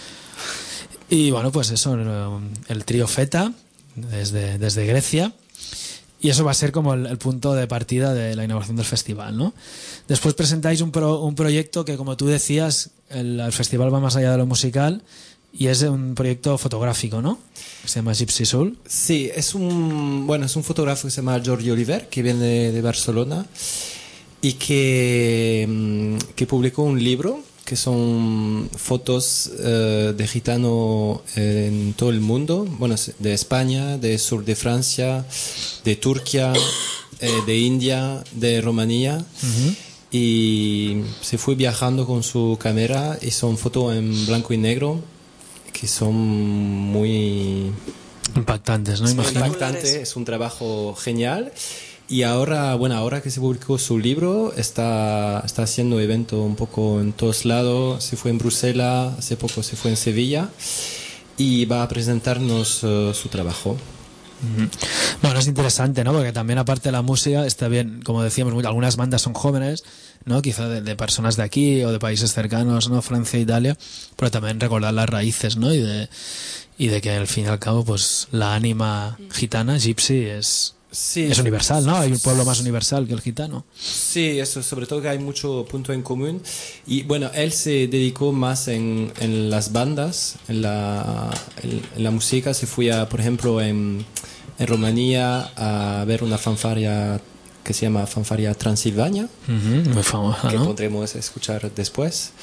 Y bueno, pues eso, el trío Feta desde, desde Grecia. Y eso va a ser como el, el punto de partida de la inauguración del festival, ¿no? Después presentáis un, pro, un proyecto que, como tú decías, el, el festival va más allá de lo musical y es un proyecto fotográfico, ¿no? Que se llama Gypsy Soul. Sí, es un, bueno, es un fotógrafo que se llama Jordi Oliver, que viene de Barcelona y que, mm, que publicó un libro que son fotos eh, de gitano en todo el mundo, bueno, de España, de sur de Francia, de Turquía, eh, de India, de Rumanía. Uh-huh. Y se fue viajando con su cámara y son fotos en blanco y negro que son muy impactantes, ¿no? Sí, Imagino. impactante, es un trabajo genial. Y ahora, bueno, ahora que se publicó su libro, está, está haciendo evento un poco en todos lados. Se fue en Bruselas, hace poco se fue en Sevilla y va a presentarnos uh, su trabajo. Uh-huh. Bueno, es interesante, ¿no? Porque también, aparte de la música, está bien, como decíamos, algunas bandas son jóvenes, ¿no? Quizá de, de personas de aquí o de países cercanos, ¿no? Francia, Italia, pero también recordar las raíces, ¿no? Y de, y de que al fin y al cabo, pues la ánima gitana, gypsy, es... Sí, es universal, ¿no? sí, Hay un pueblo sí, más universal que el gitano. Sí, eso, sobre todo que hay mucho punto en común. Y bueno, él se dedicó más en, en las bandas, en la, en, en la música. Se fue, a, por ejemplo, en, en Rumanía a ver una fanfarria que se llama Fanfarria Transilvania, uh-huh, muy famosa, que ¿no? podremos escuchar después.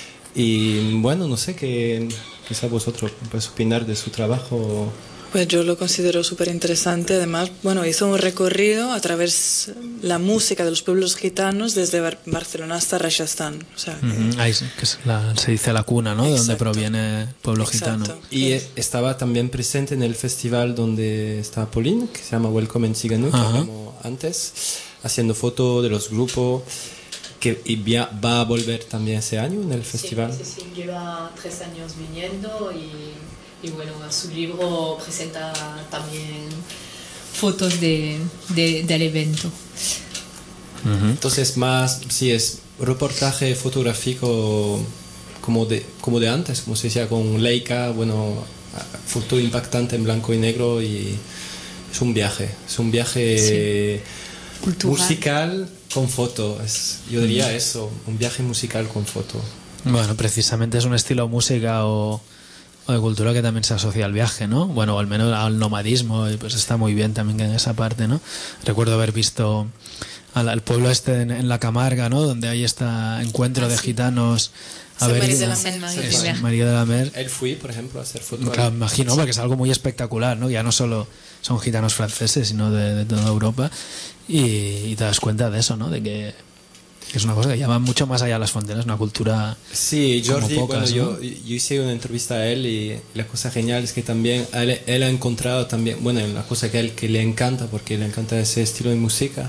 Y bueno, no sé qué quizá vosotros podéis opinar de su trabajo. Pues yo lo considero súper interesante. Además, bueno, hizo un recorrido a través de la música de los pueblos gitanos desde Bar- Barcelona hasta Rajasthan. O sea, que... Uh-huh. Ahí, que es la, se dice la cuna, ¿no? De donde proviene el pueblo Exacto. gitano. Y estaba también presente en el festival donde está Pauline, que se llama Welcome en Cigano, que hablamos antes, haciendo fotos de los grupos, que y via- va a volver también ese año en el festival. Sí, sí, sí, lleva tres años viniendo y... Y bueno, su libro presenta también fotos de, de, del evento. Uh-huh. Entonces, más, sí, es reportaje fotográfico como de, como de antes, como se decía, con Leica, bueno, foto impactante en blanco y negro y es un viaje, es un viaje sí. musical con foto, es, yo diría uh-huh. eso, un viaje musical con foto. Bueno, precisamente es un estilo de música o... o de cultura que también se asocia al viaje, ¿no? Bueno, o al menos al nomadismo, y pues está muy bien también en esa parte, ¿no? Recuerdo haber visto al, al pueblo este en, en la Camarga, ¿no? Donde hay este encuentro ah, de sí. gitanos a ver, María de la Mer. Es, María de la Mer. Él fui, por ejemplo, a hacer fútbol. Claro, imagino, sí. Porque es algo muy espectacular, ¿no? Ya no solo son gitanos franceses, sino de, de toda Europa, y, y te das cuenta de eso, ¿no? De que que es una cosa que ya va mucho más allá de las fronteras, una cultura Sí, Jordi, como pocas, bueno, ¿no? yo, yo hice una entrevista a él y la cosa genial es que también él, él ha encontrado también, bueno, una cosa que a él que le encanta, porque le encanta ese estilo de música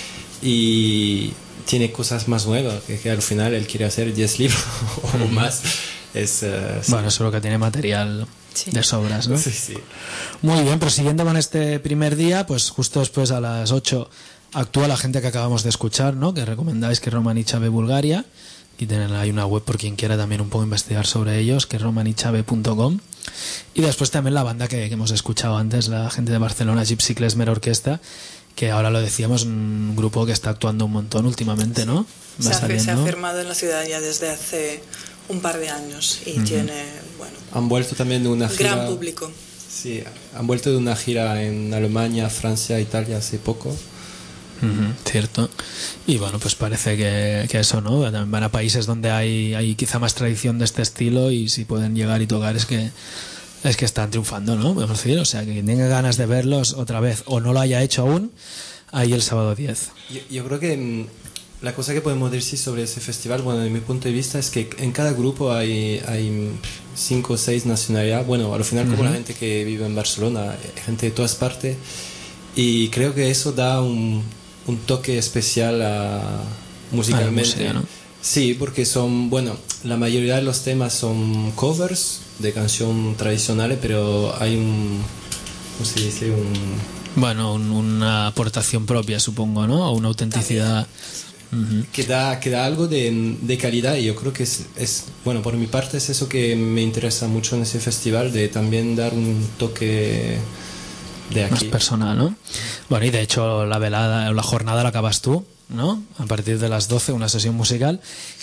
y tiene cosas más nuevas, que, que al final él quiere hacer diez libros o más. Es, uh, sí. Bueno, seguro que tiene material Sí. de sobras, ¿no? Sí, sí. Muy bien, prosiguiendo con este primer día, pues justo después a las ocho actúa la gente que acabamos de escuchar, ¿no? Que recomendáis, que es Romanichave Bulgaria. Aquí tienen ahí una web por quien quiera también un poco investigar sobre ellos, que es romanichave punto com. Y después también la banda que, que hemos escuchado antes, la gente de Barcelona, Gypsy Klezmer Orquesta, que ahora lo decíamos, un grupo que está actuando un montón últimamente, ¿no? Va Se ha, saliendo. se ha firmado en la ciudad ya desde hace un par de años y uh-huh. tiene, bueno, han vuelto también de una gira, gran público. Sí, han vuelto de una gira en Alemania, Francia, Italia hace poco. Uh-huh, cierto. Y bueno, pues parece que, que eso, ¿no? También van a países donde hay, hay quizá más tradición de este estilo y si pueden llegar y tocar es que es que están triunfando, ¿no? Podemos decir, o sea, que quien tenga ganas de verlos otra vez o no lo haya hecho aún, ahí el sábado diez. Yo, yo creo que la cosa que podemos decir sobre ese festival, bueno, desde mi punto de vista, es que en cada grupo hay, hay cinco o seis nacionalidades. Bueno, al final, como uh-huh. la gente que vive en Barcelona, gente de todas partes, y creo que eso da un, un toque especial a, musicalmente. A la música, ¿no? Sí, porque son, bueno, la mayoría de los temas son covers de canciones tradicionales, pero hay un, ¿cómo se dice? Un... Bueno, un, una aportación propia, supongo, ¿no? O una autenticidad. Uh-huh. Que da, que da algo de, de calidad y yo creo que es, es, bueno, por mi parte es eso que me interesa mucho en ese festival, de también dar un toque de aquí. Más personal, ¿no? Bueno, y de hecho la velada, la jornada la acabas tú, ¿no? A partir de las doce, una sesión musical.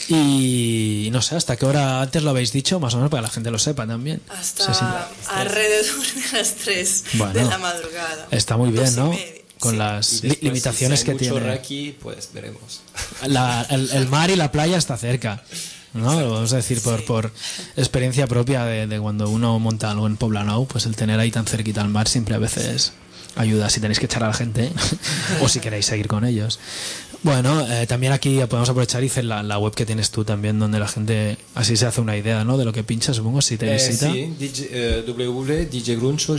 Y no sé, ¿hasta qué hora antes lo habéis dicho? Más o menos para que la gente lo sepa también. Hasta sí, sí. alrededor de las tres bueno, de la madrugada. Está muy bien, ¿no? Media. Con sí. las li- limitaciones si que hay tiene. mucho aquí, pues veremos. La, el, el mar y la playa está cerca, ¿no? Lo vamos a decir por, sí. por experiencia propia de, de cuando uno monta algo en Poblenou, pues el tener ahí tan cerquita al mar siempre a veces ayuda, si tenéis que echar a la gente o si queréis seguir con ellos. Bueno, eh, también aquí podemos aprovechar y hacer la, la web que tienes tú también, donde la gente así se hace una idea, ¿no? De lo que pincha, supongo, si te eh, visita. Sí, w w w punto d j gruncho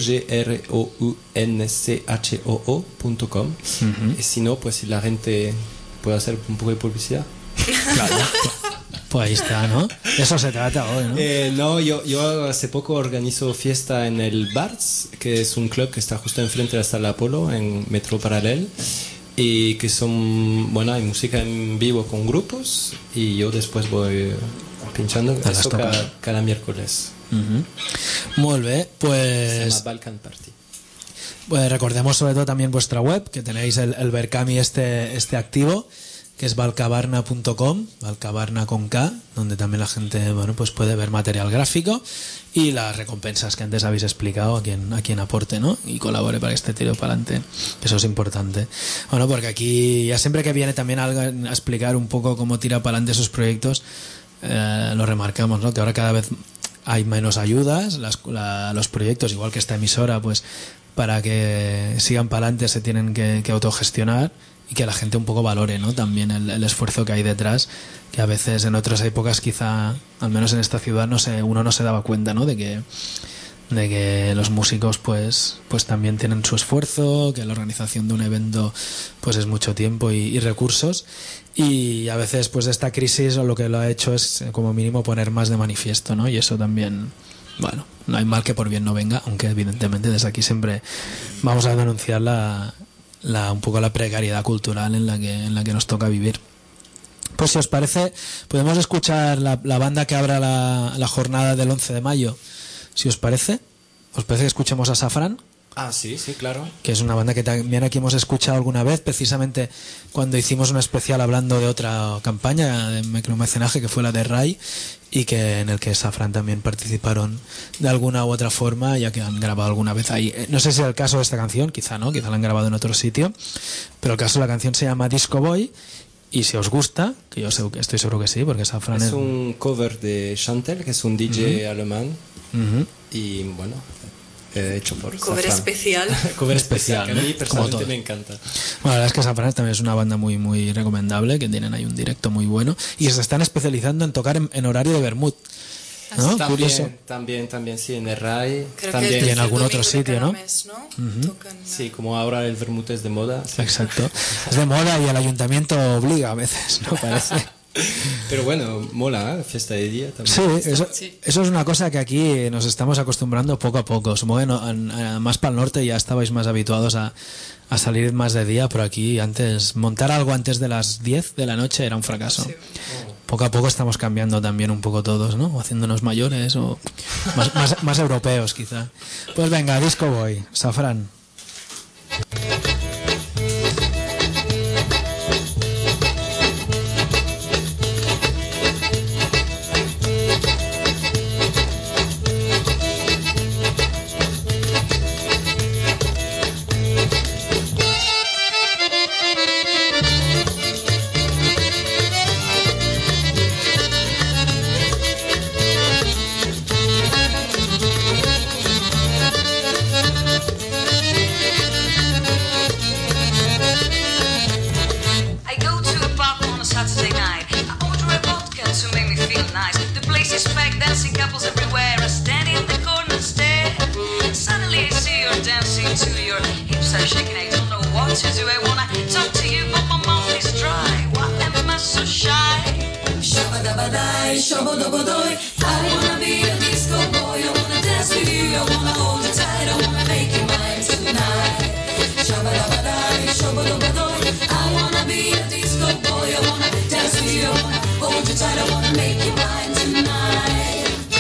punto com. Uh-huh. Y si no, pues si la gente puede hacer un poco de publicidad. Claro. Pues ahí está, ¿no? De eso se trata hoy, ¿no? Eh, no, yo, yo hace poco organizo fiesta en el Barts, que es un club que está justo enfrente de la Sala Apolo, en Metro Paralel. Y que son, bueno, hay música en vivo con grupos y yo después voy pinchando eso cada, cada miércoles. Uh-huh. Muy bien, pues... Se llama Balkan Party. Pues recordemos sobre todo también vuestra web, que tenéis el, el Berkami este, este activo, que es valcabarna punto com, Valcabarna con K, donde también la gente, bueno, pues puede ver material gráfico y las recompensas que antes habéis explicado a quien, a quien aporte, ¿no? Y colabore para que este tiro para adelante, que eso es importante. Bueno, porque aquí ya siempre que viene también alguien a explicar un poco cómo tira para adelante sus proyectos, eh, lo remarcamos, ¿no? Que ahora cada vez hay menos ayudas, las, la, los proyectos, igual que esta emisora, pues para que sigan para adelante se tienen que, que autogestionar y que la gente un poco valore, ¿no? También el, el esfuerzo que hay detrás, que a veces en otras épocas quizá, al menos en esta ciudad, no sé, uno no se daba cuenta, ¿no? De que de que los músicos pues pues también tienen su esfuerzo, que la organización de un evento pues es mucho tiempo y, y recursos, y a veces pues esta crisis lo que lo ha hecho es como mínimo poner más de manifiesto, ¿no? Y eso también, bueno, no hay mal que por bien no venga, aunque evidentemente desde aquí siempre vamos a denunciar la La, un poco la precariedad cultural en la que, en la que nos toca vivir. Pues si os parece, podemos escuchar la, la banda que abra la, la jornada del once de mayo. Si os parece, ¿os parece que escuchemos a Safran? Ah, sí, sí, claro. Que es una banda que también aquí hemos escuchado alguna vez, precisamente cuando hicimos un especial hablando de otra campaña de micromecenaje, que fue la de Rai, y que en el que Safran también participaron de alguna u otra forma, ya que han grabado alguna vez ahí. No sé si es el caso de esta canción, quizá no, quizá la han grabado en otro sitio, pero el caso de la canción se llama Disco Boy, y si os gusta, que yo sé, estoy seguro que sí, porque Safran es... es un cover de Chantel, que es un D J uh-huh. alemán, uh-huh. y bueno... eh, hecho por Cover Safran. especial. Cover especial, que a mí Como personalmente todo. me encanta. Bueno, la verdad es que Safran también es una banda muy muy recomendable, que tienen ahí un directo muy bueno y se están especializando en tocar en, en horario de Bermud, ¿no? Curioso. También, también, también, sí, en el R A I. Creo también. que Y en algún otro domingo de sitio, cada ¿no? mes, ¿no? Tocan, Sí, como ahora el vermut es de moda. sí. Exacto. Es de moda y el ayuntamiento obliga a veces, ¿no? Parece. Pero bueno, mola, ¿eh? Fiesta de día también. Sí, eso, eso es una cosa que aquí nos estamos acostumbrando poco a poco. Supongo que no- en- eh, más para el norte ya estabais más habituados a, a salir más de día, pero aquí antes, montar algo antes de las diez de la noche era un fracaso. Poco a poco estamos cambiando también un poco todos, ¿no? O haciéndonos mayores o más, más, más europeos quizá. Pues venga, Disco Boy, Safran. I go to a pub on a Saturday night. I order a vodka to make me feel nice. The place is packed, dancing couples everywhere. I stand in the corner and stare. Suddenly I see you're dancing to your hips are shaking. I don't know what to do. I wanna talk to you, but my mouth is dry. Why am I so shy? Shabba-dabba-dai, shabba-dabba-doi. I wanna be a disco boy. I wanna dance with you. I wanna hold you tight. I wanna make you mine tonight. Shabba-dabba-dai, shabba-dabba-doi. I wanna be a disco boy. I wanna dance with you. I wanna hold you tight. I wanna make you mine tonight.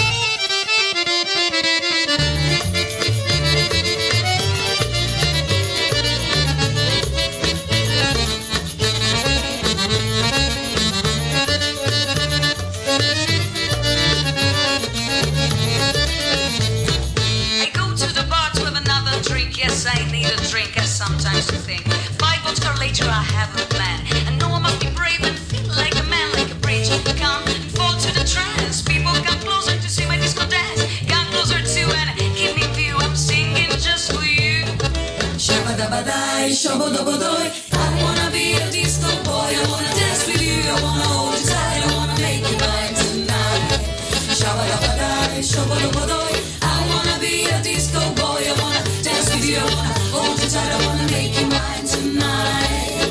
I go to the bar to have another drink. Yes, I need a drink. I sometimes think. Five vodka later, I have a plan. I know I must be brave and feel like a man, like a bridge. Come and fall to the trance. People come closer to see my disco dance. Come closer to and keep me view. I'm singing just for you. Shabba-dabba-dai, shabba-dabba-doi. I wanna be a disco boy. I wanna dance with you. I wanna hold you tight. I wanna make you mine tonight. Shabba-dabba-dai, shabba-dabba-doi. I wanna be a disco boy. I wanna dance with you. I wanna hold you tight. I wanna make you mine tonight.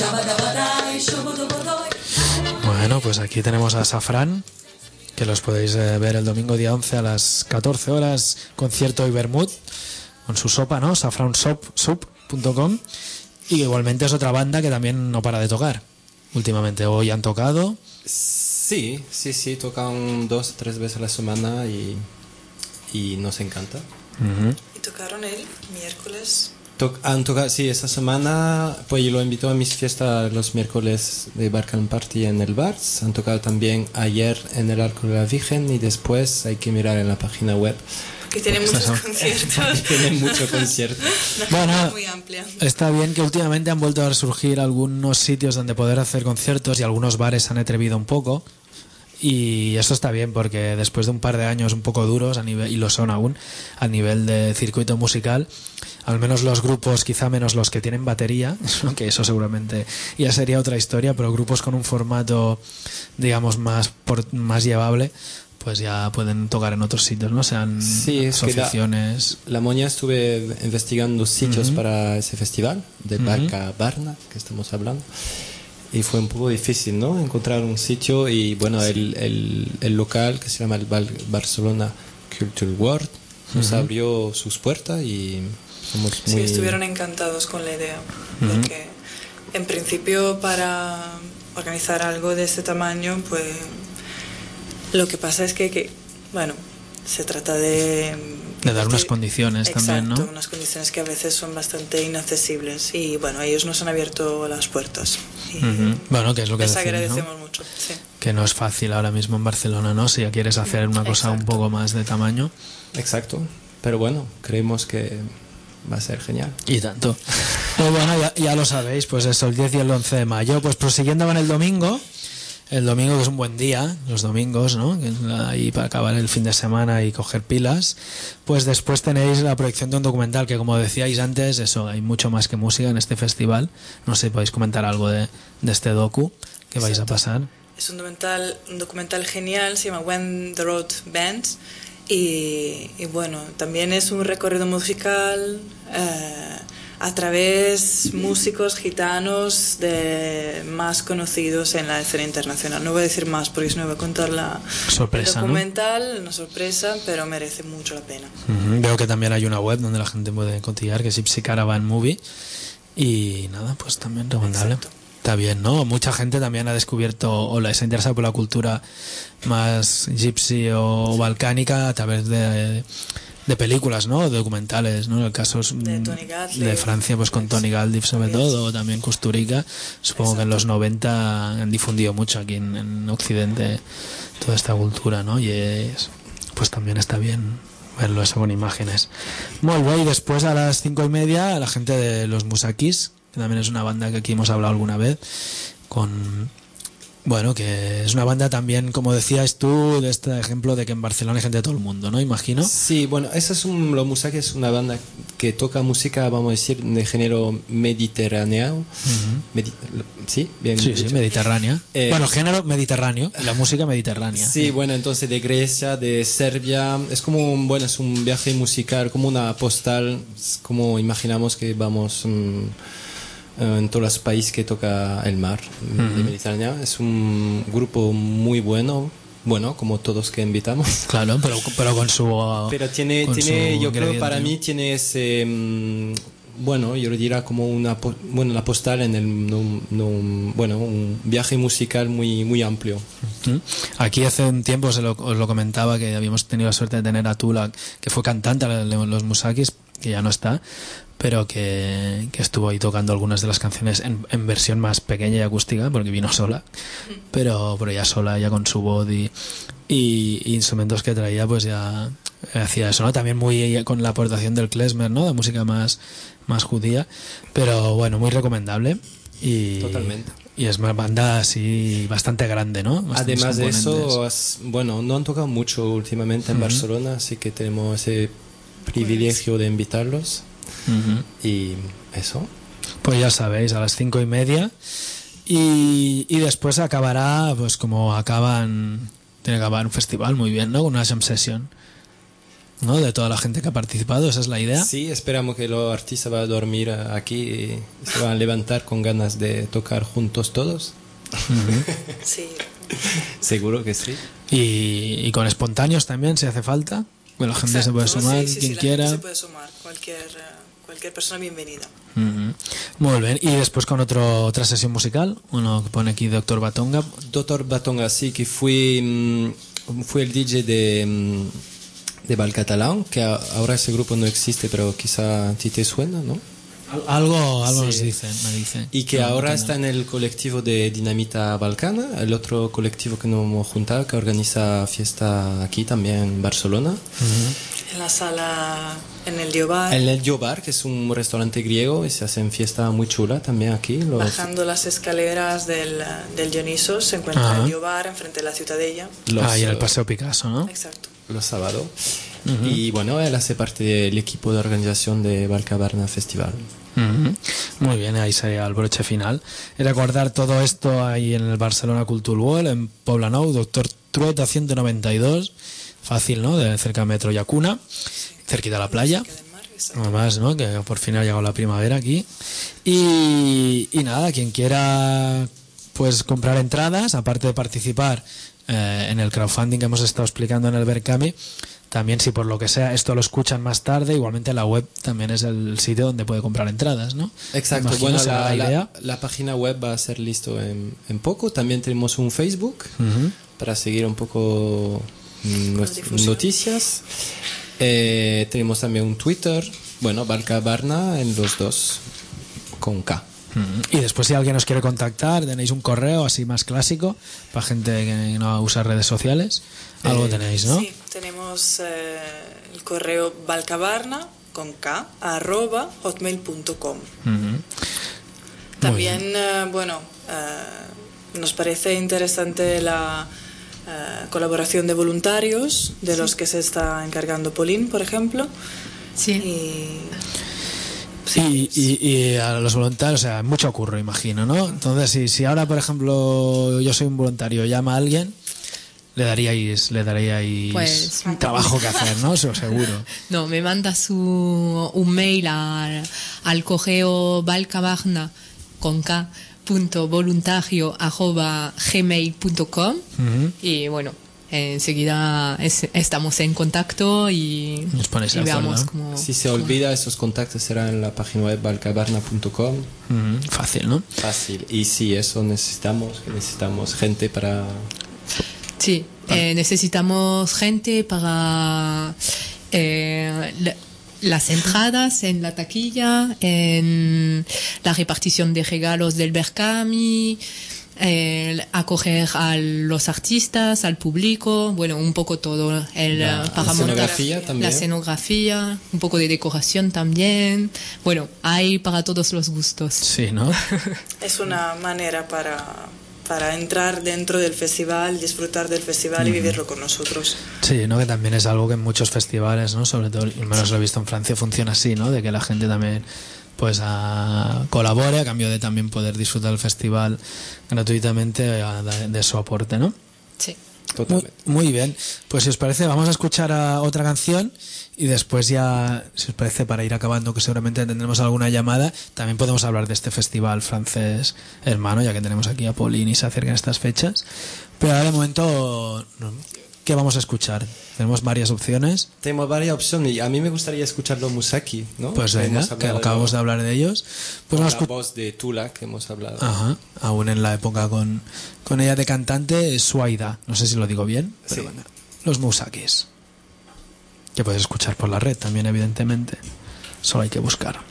Bueno, pues aquí tenemos a Safran, que los podéis eh, ver el domingo día once a las catorce horas, concierto y vermut, con su sopa, ¿no? safran soup punto com. Y igualmente es otra banda que también no para de tocar últimamente. Hoy han tocado. Sí, sí, sí, tocan dos o tres veces a la semana y, y nos encanta. Uh-huh. Y tocaron el miércoles. To- han tocado, sí, esa semana, pues yo lo invito a mis fiestas los miércoles de Balkan Party en el Bars. Han tocado también ayer en el Arco de la Virgen y después hay que mirar en la página web. Que tiene muchos Eso. conciertos. Tienen mucho concierto. Bueno, Muy amplia. está bien que últimamente han vuelto a resurgir algunos sitios donde poder hacer conciertos y algunos bares se han atrevido un poco. Y eso está bien porque después de un par de años un poco duros, a nivel, y lo son aún, a nivel de circuito musical, al menos los grupos, quizá menos los que tienen batería, que eso seguramente ya sería otra historia, pero grupos con un formato, digamos, más, por, más llevable, pues ya pueden tocar en otros sitios, ¿no? Sean Sí, es que asociaciones. La, la Moña estuve investigando sitios Ujú. para ese festival de Ujú. Barca Barna, que estamos hablando. Y fue un poco difícil, ¿no? Encontrar un sitio y, bueno, el, el, el local que se llama el Bar- Barcelona Culture World nos Ujú. abrió sus puertas y somos Sí, muy... estuvieron encantados con la idea. Ujú. Porque en principio para organizar algo de este tamaño, pues lo que pasa es que, que bueno, se trata de... De dar unas de- condiciones Exacto, también, ¿no? unas condiciones que a veces son bastante inaccesibles. Y bueno, ellos nos han abierto las puertas. Y Ujú. Bueno, que es lo que les decís, ¿no? agradecemos mucho. Sí. Que no es fácil ahora mismo en Barcelona, ¿no? Si ya quieres hacer una cosa un Exacto. poco más de tamaño. Exacto. Pero bueno, creemos que va a ser genial. Y tanto. Pues bueno, ya, ya lo sabéis, pues eso, el diez y el once de mayo. Pues prosiguiendo con el domingo, el domingo que es un buen día, los domingos, ¿no? Que es la- ahí para acabar el fin de semana y coger pilas. Pues después tenéis la proyección de un documental que, como decíais antes, eso, hay mucho más que música en este festival. No sé, podéis comentar algo de, de este docu que vais a Exacto. pasar. Es un documental, un documental genial, se llama When the Road Bends. Y, y bueno, también es un recorrido musical eh, a través músicos gitanos de más conocidos en la escena internacional. No voy a decir más porque si no voy a contar la Sorpresa, el ¿no? documental, una sorpresa, pero merece mucho la pena. Ujú. Veo que también hay una web donde la gente puede cotillar, que es Gypsy Caravan Movie. Y nada, pues también recomendable. Exacto. Está bien, ¿no? Mucha gente también ha descubierto o la- se ha interesado por la cultura más gypsy o balcánica a través de, de películas, ¿no? De documentales, ¿no? El caso es, De mm, Tony Gatliff. de Francia, pues con Tony Gatliff sobre También, todo, o también Kusturica. Supongo que en los noventa han difundido mucho aquí en, en Occidente toda esta cultura, ¿no? Y es, pues también está bien verlo eso con imágenes. Muy bien, y después a las cinco y media la gente de los Musakis, que también es una banda que aquí hemos hablado alguna vez, con bueno, que es una banda también, como decías tú, de este ejemplo de que en Barcelona hay gente de todo el mundo, ¿no? Imagino. Sí, bueno, esa es un, Los Musaki es una banda que toca música, vamos a decir, de género mediterráneo. Ujú. Medi- ¿Sí? Bien Sí, sí, dicho. mediterránea. Eh, bueno, género mediterráneo, la música mediterránea. Sí, bueno, entonces de Grecia, de Serbia, es como un, bueno, es un viaje musical, como una postal, es como imaginamos que vamos mm, eh, en todos los países que toca el mar de Ujú. Mediterráneo. Es un grupo muy bueno, bueno, como todos que invitamos. Claro, pero, pero con su... Pero tiene, con tiene su yo creo para ingrediente, mí ¿no? tiene ese, mm, bueno, yo lo diría como una, po- bueno, la postal en el, no- no- bueno, un viaje musical muy, muy amplio. ¿Mm? Aquí hace un tiempo se lo, os lo comentaba que habíamos tenido la suerte de tener a Tula, que fue cantante de los Musakis, que ya no está, pero que, que estuvo ahí tocando algunas de las canciones en, en versión más pequeña y acústica, porque vino sola, pero, pero ya sola, ya con su voz y, y, y instrumentos que traía, pues ya hacía eso, ¿no? También muy con la aportación del klezmer, ¿no? De música más, más judía, pero bueno, muy recomendable. Y, Totalmente. Y es una banda así bastante grande, ¿no? Bastantes Además de eso, componentes. has- bueno, no han tocado mucho últimamente en Ujú. Barcelona, así que tenemos ese privilegio de invitarlos. Ujú. Y eso. Pues ya sabéis, a las cinco y media. Y, y después acabará, pues como acaban, tiene que acabar un festival muy bien, ¿no? Con una jam session. ¿no? De toda la gente que ha participado, esa es la idea. Sí, esperamos que los artistas van a dormir aquí y se van a levantar con ganas de tocar juntos todos. Uh-huh. Sí. Seguro que sí. Y, y con espontáneos también, si hace falta. Bueno, la gente Exacto, se puede sumar, sí, sí, quien sí, la quiera. gente se puede sumar, cualquier, uh, cualquier persona bienvenida. Uh-huh. Muy bien. Y después con otro, otra sesión musical, uno que pone aquí Doctor Batonga. Doctor Batonga, sí, que fui, mm, fui el D J de, mm, de Valcatalán, que a, ahora ese grupo no existe, pero quizá a ti te suena, ¿no? Algo, algo Sí. nos dicen, me dicen. Y que No, ahora no está en el colectivo de Dinamita Balcana, el otro colectivo que nos hemos juntado, que organiza fiesta aquí también en Barcelona. Uh-huh. En la sala, en el Diobar, En el Diobar, que es un restaurante griego, y se hacen fiesta muy chula también aquí. Los... bajando las escaleras del, del Dionisos, se encuentra Ajá. el Diobar, enfrente de la Ciutadella. los, Ah, y en el eh, Paseo Picasso, ¿no? Exacto. los sábados. Uh-huh. Y bueno, él hace parte del equipo de organización de Valcabarna Festival. Uh-huh. Muy bien, ahí sería el broche final. Y recordar todo esto ahí en el Barcelona Cultural World, en Poblenou, Doctor Trueta ciento noventa y dos, fácil, ¿no? De cerca de Metro Yacuna, cerquita de la playa. Cerca del mar, exacto. Además, ¿no? Que por fin ha llegado la primavera aquí. Y, y nada, quien quiera pues comprar entradas, aparte de participar eh, en el crowdfunding que hemos estado explicando en el Berkami, también si por lo que sea esto lo escuchan más tarde, igualmente la web también es el sitio donde puede comprar entradas, ¿no? Exacto, Imagino bueno, será la, la idea. la, la página web va a ser listo en, en poco. También tenemos un Facebook Ujú. para seguir un poco mm, nuestras difusión. noticias. Eh, tenemos también un Twitter, bueno, Valcabarna en los dos, con K. Y después si alguien os quiere contactar, tenéis un correo así más clásico para gente que no usa redes sociales. Algo Eh, tenéis, ¿no? Sí, tenemos eh, el correo valcabarna con K arroba hotmail punto com. Ujú. También, eh, bueno, eh, nos parece interesante la eh, colaboración de voluntarios, de los que se está encargando Pauline, por ejemplo. Sí. Y Y, y, y a los voluntarios, o sea, mucho curro, imagino, ¿no? Entonces, si, si ahora, por ejemplo, yo soy un voluntario, llama a alguien, le daríais, le daríais Pues- un trabajo que hacer, ¿no? Eso seguro. No, me manda su, un mail al, al correo valcabarna con K punto voluntario arroba gmail punto com Ujú. y bueno, enseguida es- estamos en contacto y, Os ponéis y de acuerdo, veamos ¿no? cómo... Si se cómo- olvida, esos contactos serán en la página web valcabarna punto com. Ujú. Fácil, ¿no? Fácil. Y sí, eso necesitamos, que necesitamos gente para... Sí, eh, necesitamos gente para eh, la- las entradas en la taquilla, en la repartición de regalos del Berkami, eh, acoger a los artistas, al público, bueno, un poco todo. El, La- eh, la para montar escenografía también. La escenografía, un poco de decoración también. Bueno, hay para todos los gustos. Sí, ¿no? es una manera para, para entrar dentro del festival, disfrutar del festival y vivirlo con nosotros. Sí, ¿no? Que también es algo que en muchos festivales, ¿no? Sobre todo, al menos lo he visto en Francia, funciona así, ¿no? De que la gente también pues a, colabore a cambio de también poder disfrutar del festival gratuitamente a- de, de su aporte, ¿no? Sí. Muy, Totalmente. muy bien, pues si os parece vamos a escuchar a otra canción y después ya, si os parece, para ir acabando, que seguramente tendremos alguna llamada, también podemos hablar de este festival francés hermano, ya que tenemos aquí a Pauline y se acercan estas fechas. Pero ahora de momento, no, ¿qué vamos a escuchar? Tenemos varias opciones. Tenemos varias opciones y a mí me gustaría escucharlo Musaki, ¿no? Pues Que venga, hemos que hablado acabamos de hablar de ellos. Pues con vamos a la escu- voz de Tula que hemos hablado. Ajá, aún en la época con, con ella de cantante, Suaida, no sé si lo digo bien, pero Sí. venga, los Musakis, que puedes escuchar por la red también, evidentemente, solo hay que buscar.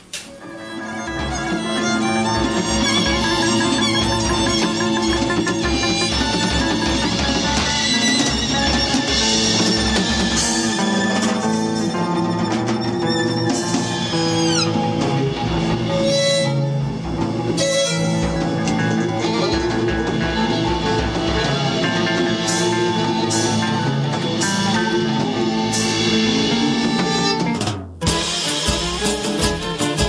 Musaki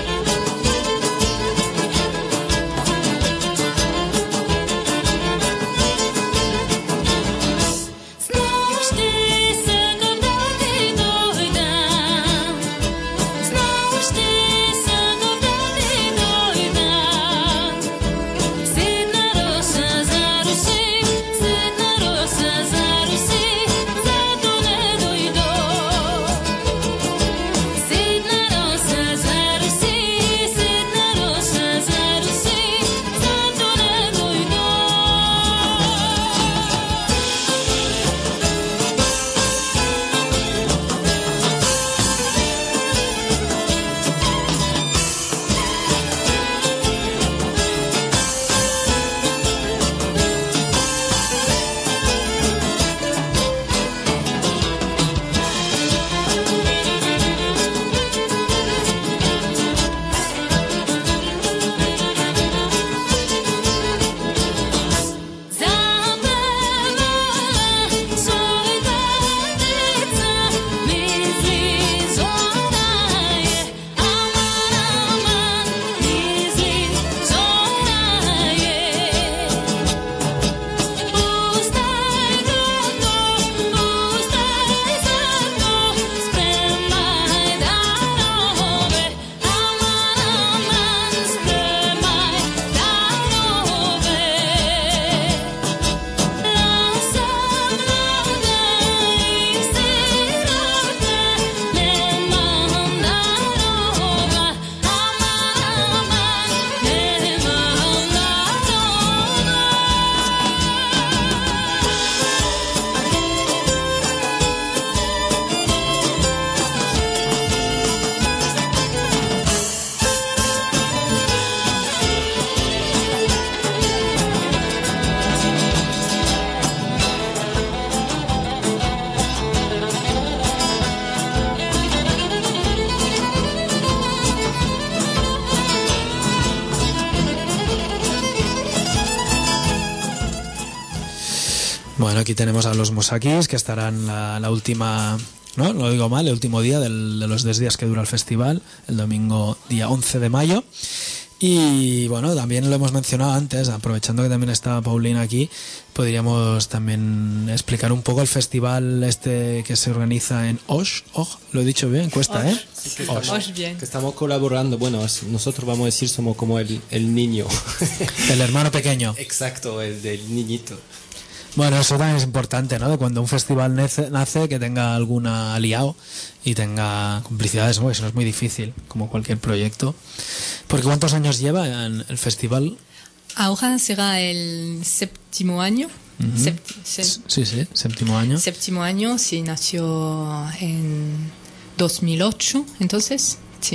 Bueno, aquí tenemos a los Musakis, que estarán la, la última, no, lo digo mal, el último día del, de los diez días que dura el festival, el domingo día once de mayo. Y bueno, también lo hemos mencionado antes, aprovechando que también estaba Paulina aquí, podríamos también explicar un poco el festival este que se organiza en Osh, oh, lo he dicho bien, cuesta, ¿eh? Sí, que, estamos, Osh, bien. que estamos colaborando, bueno, nosotros vamos a decir somos como el, el niño. El hermano pequeño. Exacto, el del niñito. Bueno, eso también es importante, ¿no? Cuando un festival nace, nace que tenga algún aliado y tenga complicidades, ¿no? Eso no es muy difícil, como cualquier proyecto. Porque ¿cuántos años lleva en el festival? Ahora será el séptimo año. Uh-huh. Sept- se- Sí, sí, séptimo año. Séptimo año, sí, nació en dos mil ocho, entonces, sí.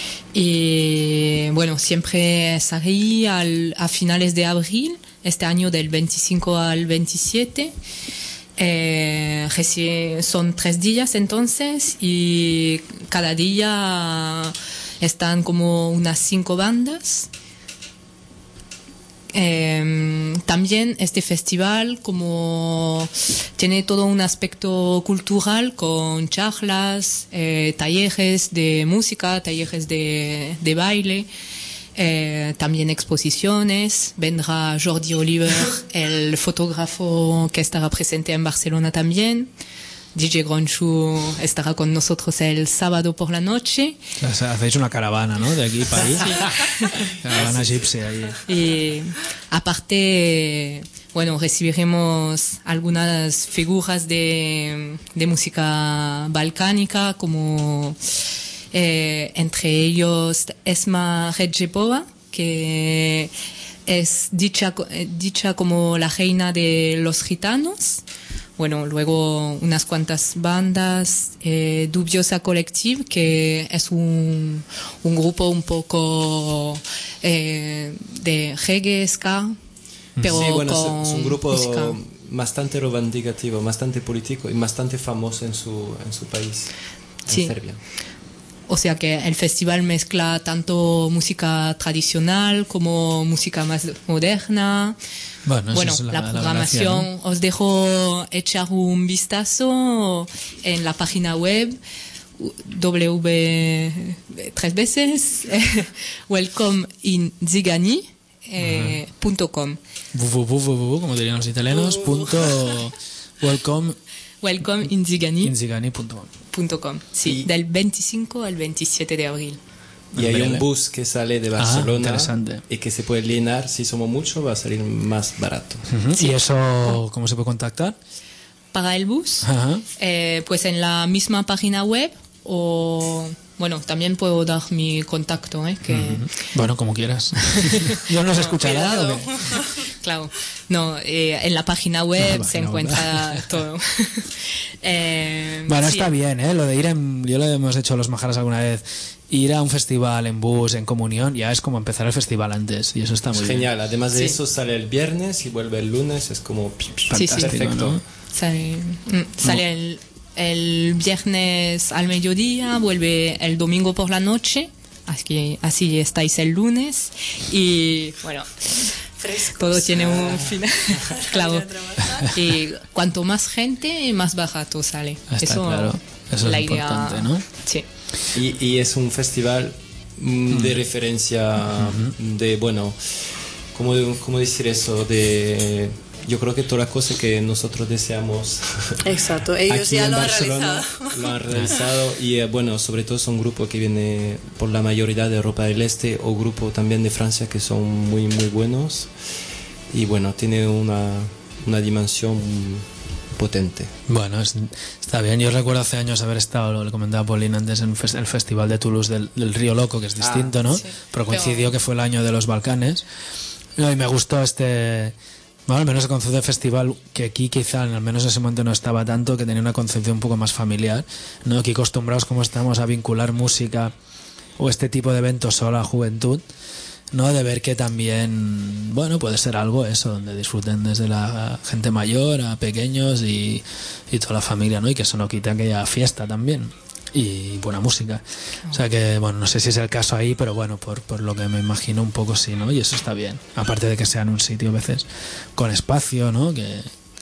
Y bueno, siempre es ahí al, a finales de abril, este año del veinticinco al veintisiete. Eh, reci- son tres días entonces y cada día están como unas cinco bandas. Eh, también este festival como tiene todo un aspecto cultural con charlas, eh, talleres de música, talleres de, de baile, eh, también exposiciones. Vendrá Jordi Oliver, el fotógrafo que estará presente en Barcelona también. D J Gronchu estará con nosotros el sábado por la noche. O sea, hacéis una caravana, ¿no? De aquí para ahí. Caravana gypsy ahí. Y aparte, bueno, recibiremos algunas figuras de, de música balcánica, como eh, entre ellos Esma Redjepova, que es dicha, dicha como la reina de los gitanos. Bueno, luego unas cuantas bandas, eh, Dubiosa Collective, que es un, un grupo un poco eh, de reggae, ska, pero sí, bueno, con es un grupo música. bastante reivindicativo, bastante político y bastante famoso en su, en su país, en Sí. Serbia. O sea que el festival mezcla tanto música tradicional como música más moderna. Bueno, eso Bueno, es la, la la programación, gracia, ¿no? os dejo echar un vistazo en la página web w tres veces welcome in zigani punto com. www, como dirían los italianos, punto welcome welcome in zigani inzigani punto com. punto com. Sí, Y- del veinticinco al veintisiete de abril. Y hay un Vale. bus que sale de Ah, Barcelona interesante. y que se puede llenar, si somos muchos va a salir más barato. Ujú. ¿Y eso cómo se puede contactar? Para el bus, Ajá. eh, pues en la misma página web o... Bueno, también puedo dar mi contacto, ¿eh? Que... Ujú. Bueno, como quieras. Yo no se escuchará. Cuidado. ¿o qué? Claro, no, eh, en la página web En la se página encuentra todo. Eh, Bueno, sí. está bien, ¿eh? Lo de ir en... Yo lo hemos hecho los majaras alguna vez. Ir a un festival en bus, en comunión, ya es como empezar el festival antes. Y eso está muy Es bien. genial, además de Sí. eso sale el viernes y vuelve el lunes, es como pi, pi, Sí, sí. perfecto. ¿no? Sale, mm, sale el, el viernes al mediodía, vuelve el domingo por la noche, así, así estáis el lunes y bueno, todo tiene un final. Claro. Y cuanto más gente, más barato sale. Está eso, claro. Eso es la importante, idea, ¿no? Sí. Y, y es un festival mm, de referencia de, bueno, ¿cómo, de- cómo decir eso? De, yo creo que todas las cosas que nosotros deseamos Exacto, ellos aquí ya en lo han Barcelona realizado. lo han realizado y eh, bueno, sobre todo son grupos que vienen por la mayoría de Europa del Este o grupos también de Francia que son muy muy buenos y bueno, tiene una, una dimensión potente. Bueno, es- está bien. Yo recuerdo hace años haber estado, lo le comentaba Paulina antes, en fes- el festival de Toulouse del, del Río Loco, que es distinto, ¿no? sí. Pero coincidió que fue el año de los Balcanes. No, y me gustó este... Bueno, al menos el concepto de festival, que aquí quizá, al menos en ese momento no estaba tanto, que tenía una concepción un poco más familiar, ¿no? Aquí acostumbrados como estamos a vincular música o este tipo de eventos solo a la juventud, ¿no? De ver que también, bueno, puede ser algo eso, donde disfruten desde la gente mayor a pequeños y, y toda la familia, ¿no? Y que eso no quita que haya fiesta también y buena música. O sea que, bueno, no sé si es el caso ahí, pero bueno, por, por lo que me imagino un poco sí, ¿no? Y eso está bien. Aparte de que sea en un sitio a veces con espacio, ¿no? Que,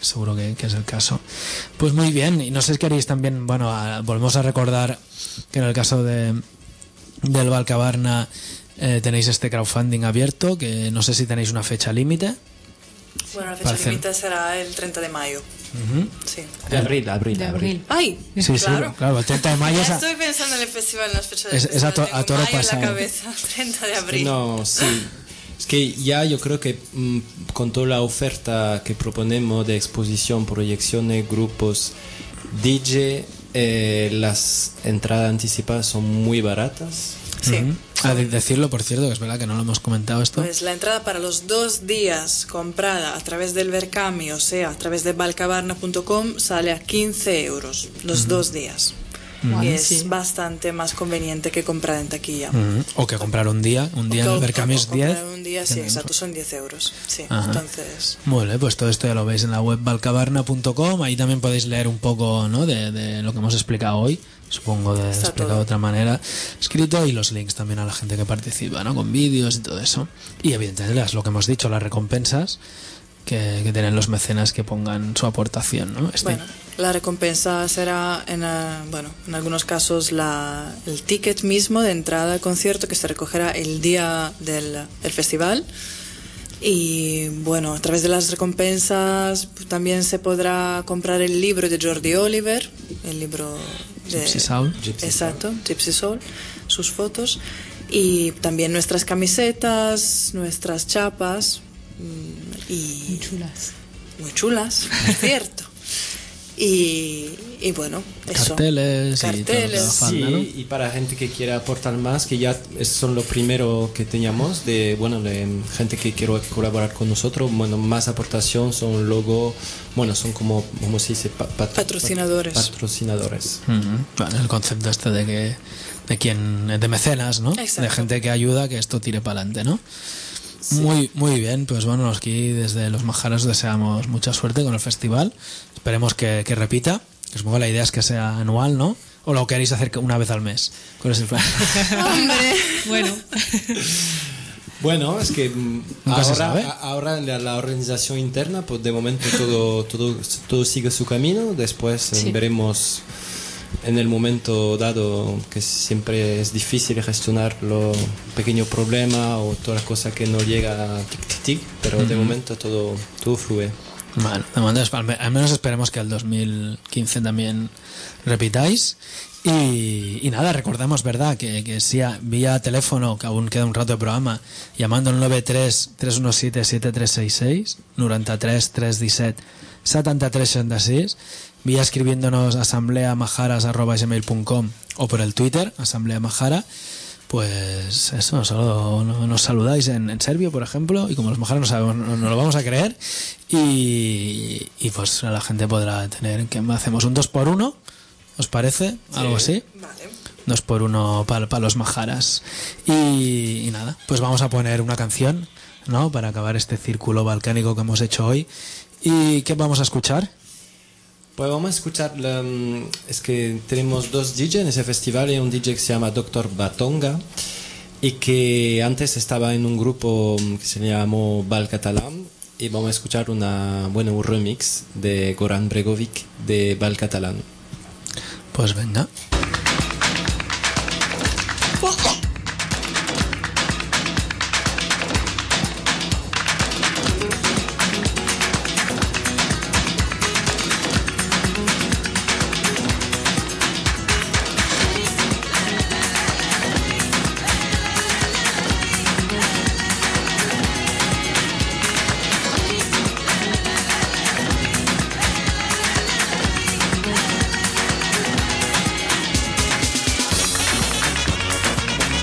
seguro que, que es el caso. Pues muy bien, y no sé si queréis también, bueno, a, volvemos a recordar que en el caso de del Valcabarna eh, tenéis este crowdfunding abierto, que no sé si tenéis una fecha límite. Bueno, la fecha Para hacer- límite será el treinta de mayo. Ujú. Sí. De abril, abril, De abril. abril. ¡Ay! Sí, sí, claro. claro, el treinta de mayo es Ya a- estoy pensando en el festival, en las fechas del Es- es a festival. to- a Tengo toro mayo pasado. en la cabeza, treinta de abril. No, sí. Es que ya yo creo que mm, con toda la oferta que proponemos de exposición, proyecciones, grupos, D J, eh, las entradas anticipadas son muy baratas. Sí. Ujú. A de- decirlo, por cierto, que es verdad que no lo hemos comentado esto. Pues la entrada para los dos días comprada a través del Verkami, o sea, a través de valcabarna punto com, sale a quince euros los dos días. Y es Sí. bastante más conveniente que comprar en taquilla. Ujú. O que comprar un día, un día en el O- Verkami o es diez. comprar un día, sí, exacto, son diez euros. Sí, Ajá. entonces... Muy bien, pues todo esto ya lo veis en la web valcabarna punto com. Ahí también podéis leer un poco, ¿no?, de, de lo que hemos explicado hoy. Supongo de Está explicado todo. de otra manera escrito, y los links también a la gente que participa, ¿no?, con vídeos y todo eso. Y evidentemente las- lo que hemos dicho, las recompensas que, que tienen los mecenas que pongan su aportación, ¿no? Este- Bueno, la recompensa será, en, eh, bueno, en algunos casos, la, el ticket mismo de entrada al concierto, que se recogerá el día del, del festival. Y bueno, a través de las recompensas pues, también se podrá comprar el libro de Jordi Oliver, el libro de Gypsy Soul. Gypsy Exacto, Gypsy Soul, sus fotos, y también nuestras camisetas, nuestras chapas mm, y Muy chulas. muy chulas, es cierto. Y, y bueno, eso. Carteles y todo lo que Carteles. haga falta, Sí, ¿no? y para gente que quiera aportar más, que ya es- son lo primero que teníamos, de bueno, de gente que quiere colaborar con nosotros, bueno, más aportación, son luego, bueno, son como, ¿cómo se dice? Pa- pat- Patrocinadores. pat- patrocinadores. Ujú. Bueno, el concepto este de que de quien de mecenas, ¿no? Exacto. De gente que ayuda a que esto tire para adelante, ¿no? Muy muy bien, pues bueno, aquí desde Los Majaras deseamos mucha suerte con el festival. Esperemos que, que repita. Que supongo la idea es que sea anual, ¿no? ¿O lo queréis hacer una vez al mes? ¿Cuál es el plan? Hombre. Bueno, Bueno, es que mm, Nunca se ahora, sabe. a- ahora la, la organización interna, pues de momento todo, todo, todo sigue su camino. Después eh, Sí. veremos en el momento dado, que siempre es difícil gestionar los pequeños problemas o toda la cosa que no llega a tic tic tic, pero de momento todo, todo fluye. Bueno, de momento, al me- al menos esperemos que el dos mil quince también repitáis. Y, y nada, recordamos, ¿verdad?, que, que si a- vía teléfono, que aún queda un rato de programa, llamando al nueve tres, tres uno siete, siete tres seis seis, noventa y tres, trescientos diecisiete, setenta y tres sesenta y seis, vía escribiéndonos asambleamajaras arroba gmail punto com o por el Twitter, asambleamajara. Pues eso, solo no- nos saludáis en, en serbio, por ejemplo, y como los majaras no sabemos, no, no lo vamos a creer, y, y pues la gente podrá tener, que hacemos un dos por uno, ¿os parece? Algo así. Vale. Dos por uno para los majaras. Y, y nada, pues vamos a poner una canción, ¿no?, para acabar este círculo balcánico que hemos hecho hoy. ¿Y qué vamos a escuchar? Pues vamos a escuchar, la, mm, es que tenemos dos D J en ese festival, y un D J que se llama doctor Batonga y que antes estaba en un grupo mm, que se llamó Bal Catalán, y vamos a escuchar una, bueno, un remix de Goran Bregovic de Bal Catalán. Pues venga. Thank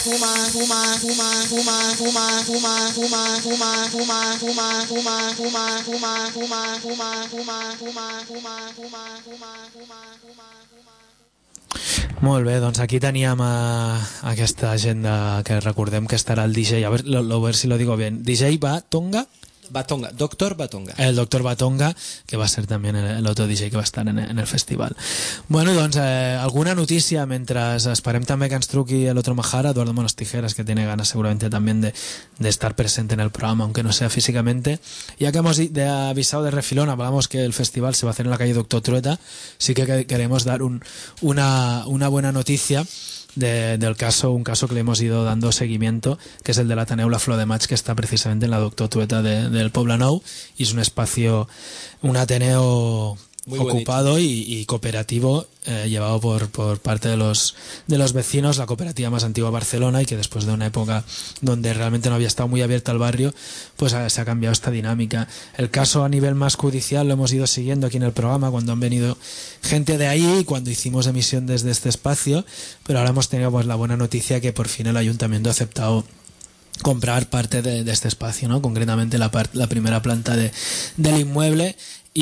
Molt bé, doncs aquí teníem a, a aquesta agenda que recordem que estarà el D J, a ver, lo, lo, a ver si lo digo bien, D J Batonga. Batonga, Doctor Batonga. El Doctor Batonga, que va ser també el otro D J que va estar en, en el festival. Bueno, doncs, eh, alguna notícia mentre esperem també que ens truqui el otro Majara, Eduardo Manos Tijeras, que tiene ganas seguramente también de, de estar presente en el programa, aunque no sea físicamente. Ya que hemos de avisado de refilón, hablamos que el festival se va a hacer en la calle Doctor Trueta, sí que queremos dar un, una, una buena noticia De, del caso, un caso que le hemos ido dando seguimiento, que es el del Ateneu La Flor de Maig, que está precisamente en la Doctor Trueta de, del Poblenou, y es un espacio, un Ateneo muy ocupado y, y cooperativo, eh, llevado por, por parte de los, de los vecinos, la cooperativa más antigua de Barcelona, y que después de una época donde realmente no había estado muy abierta al barrio, pues ha, se ha cambiado esta dinámica. El caso a nivel más judicial lo hemos ido siguiendo aquí en el programa cuando han venido gente de ahí, cuando hicimos emisión desde este espacio, pero ahora hemos tenido pues la buena noticia que por fin el ayuntamiento ha aceptado comprar parte de, de este espacio, ¿no? Concretamente la, part, la primera planta de, del inmueble,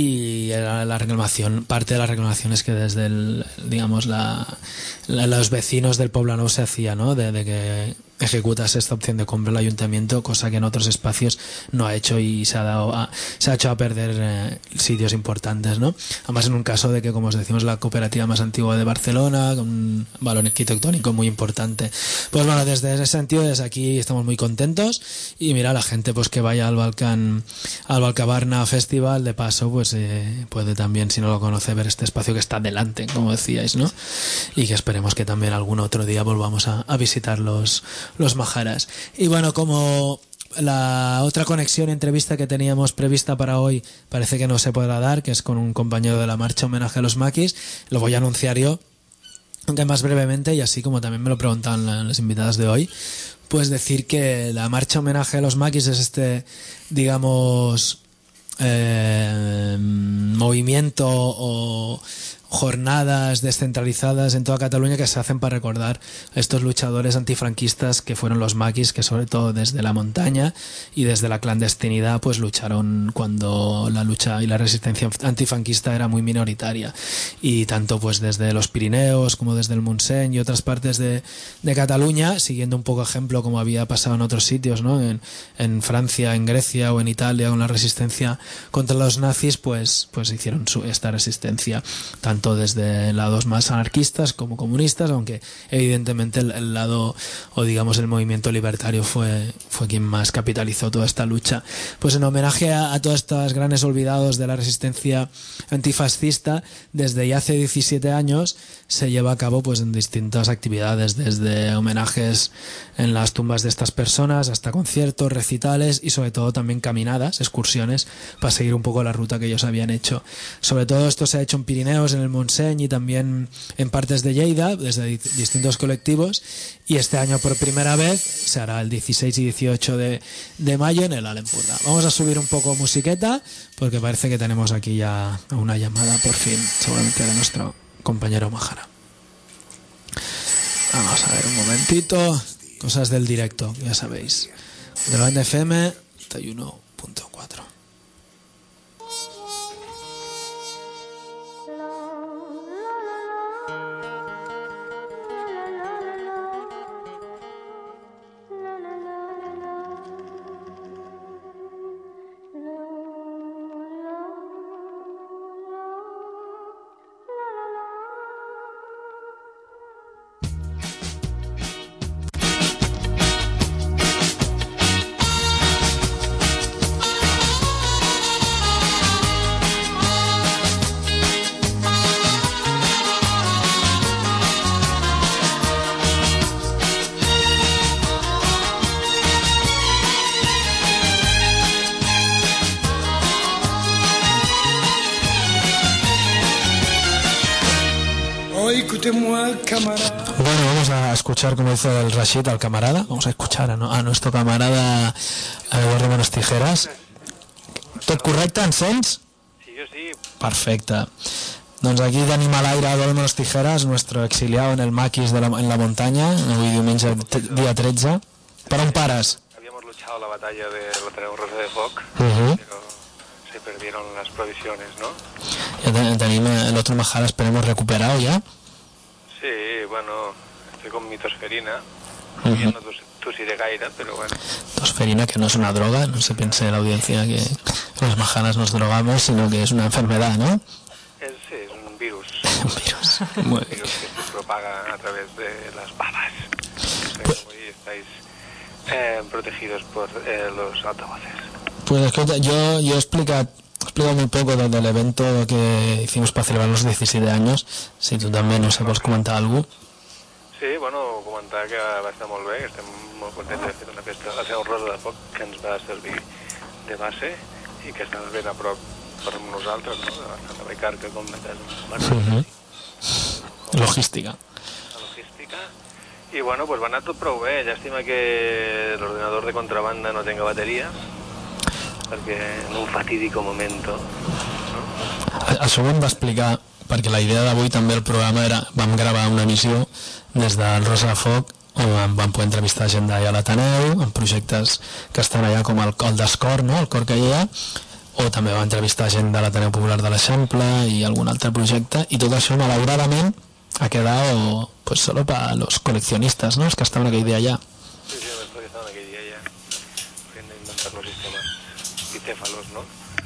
y la, la reclamación, parte de las reclamaciones que desde el, digamos la, la, los vecinos del Poblenou se hacía, ¿no? De, de que ejecutase esta opción de compra el ayuntamiento, cosa que en otros espacios no ha hecho y se ha dado a, se ha hecho a perder eh, sitios importantes, ¿no? Además en un caso de que, como os decimos, la cooperativa más antigua de Barcelona, con un valor arquitectónico muy importante. Pues bueno, desde ese sentido, desde aquí estamos muy contentos, y mira, la gente pues que vaya al Balcán, al Balcabarna Festival, de paso pues eh, puede también, si no lo conoce, ver este espacio que está delante, como decíais, ¿no? Y que esperemos que también algún otro día volvamos a, a visitar los los Majaras. Y bueno, como la otra conexión, entrevista que teníamos prevista para hoy parece que no se podrá dar, que es con un compañero de la marcha homenaje a los maquis, lo voy a anunciar yo, aunque más brevemente, y así como también me lo preguntaban las invitadas de hoy, pues decir que la marcha homenaje a los maquis es este, digamos, eh, movimiento o jornadas descentralizadas en toda Cataluña que se hacen para recordar a estos luchadores antifranquistas que fueron los maquis, que sobre todo desde la montaña y desde la clandestinidad pues lucharon cuando la lucha y la resistencia antifranquista era muy minoritaria, y tanto pues desde los Pirineos como desde el Montseny y otras partes de, de Cataluña, siguiendo un poco ejemplo como había pasado en otros sitios, ¿no? en, en Francia, en Grecia o en Italia, con la resistencia contra los nazis, pues, pues hicieron su, esta resistencia tanto desde lados más anarquistas como comunistas, aunque evidentemente el, el lado, o digamos el movimiento libertario fue, fue quien más capitalizó toda esta lucha. Pues en homenaje a, a todos estos grandes olvidados de la resistencia antifascista, desde ya hace diecisiete años se lleva a cabo pues en distintas actividades, desde homenajes en las tumbas de estas personas hasta conciertos, recitales y sobre todo también caminadas, excursiones, para seguir un poco la ruta que ellos habían hecho. Sobre todo esto se ha hecho en Pirineos, en el Montseny y también en partes de Lleida, desde distintos colectivos, y este año por primera vez se hará el dieciséis y dieciocho de, de mayo en el Alempurda. Vamos a subir un poco musiqueta porque parece que tenemos aquí ya una llamada por fin, seguramente de nuestro compañero Majara. Vamos a ver un momentito, cosas del directo, ya sabéis, de la F M noventa y uno punto cuatro. Bueno, vamos a escuchar, como dice el Rashid, al camarada. Vamos a escuchar a, no, a nuestro camarada Eduardo Manos Tijeras. Tot correcte, ens sents? Sí, jo sí. Perfecte. Doncs aquí tenim a l'aire a Dolmen Los Tijeras, nuestro exiliado en el maquis de la, en la montaña, avui diumenge dia tretze. Per on pares? Habíamos luchado la batalla de la Rosa de Foc, Uh-huh. pero se perdieron las provisiones, ¿no? Ja ten- tenim el otro Majara, esperemos recuperado ya. Sí, bueno, estoy con mi tosferina, Ujú. yo no tos- tosiré gaire, pero bueno. Tosferina, que no es una droga, no se piense la audiencia que los majaras nos drogamos, sino que es una enfermedad, ¿no? Es, sí, es un virus. Un virus. Muy Un bien. virus que se propaga a través de las babas. O sea, hoy estáis eh, protegidos por eh, los altavoces. Pues escolta, yo, yo he explicado, he explicado muy poco del, del evento que hicimos para celebrar los diecisiete años. Si tú també, no sé, vols comentar alguna cosa? Sí, bueno, comentar que va estar molt bé, que estem molt contents de fer una festa, la Seu Rosa de Foc, que ens va servir de base i que estava ben a prop per nosaltres, no? De la Baicarca, com de casa. Uh-huh. Logística. La logística. I bueno, pues va anar tot prou bé. Llàstima que l'ordenador de contrabanda no tenga bateria, perquè en un fatídico momento... A- Això ho hem d'explicar, perquè la idea d'avui també el programa era, vam gravar una emissió des del Rosa de Foc, on vam, vam poder entrevistar gent d'allà a l'Ateneu, en projectes que estan allà com el, el d'Escor, no? El cor que hi ha, o també vam entrevistar gent de l'Ateneu Popular de l'Eixample i algun altre projecte, i tot això malauradament ha quedado pues solo para los coleccionistas, ¿no? Els que estaven aquell dia allà. Sí, sí, los que estaban aquell dia ja podien inventar los sistemas bicéfalos, ¿no?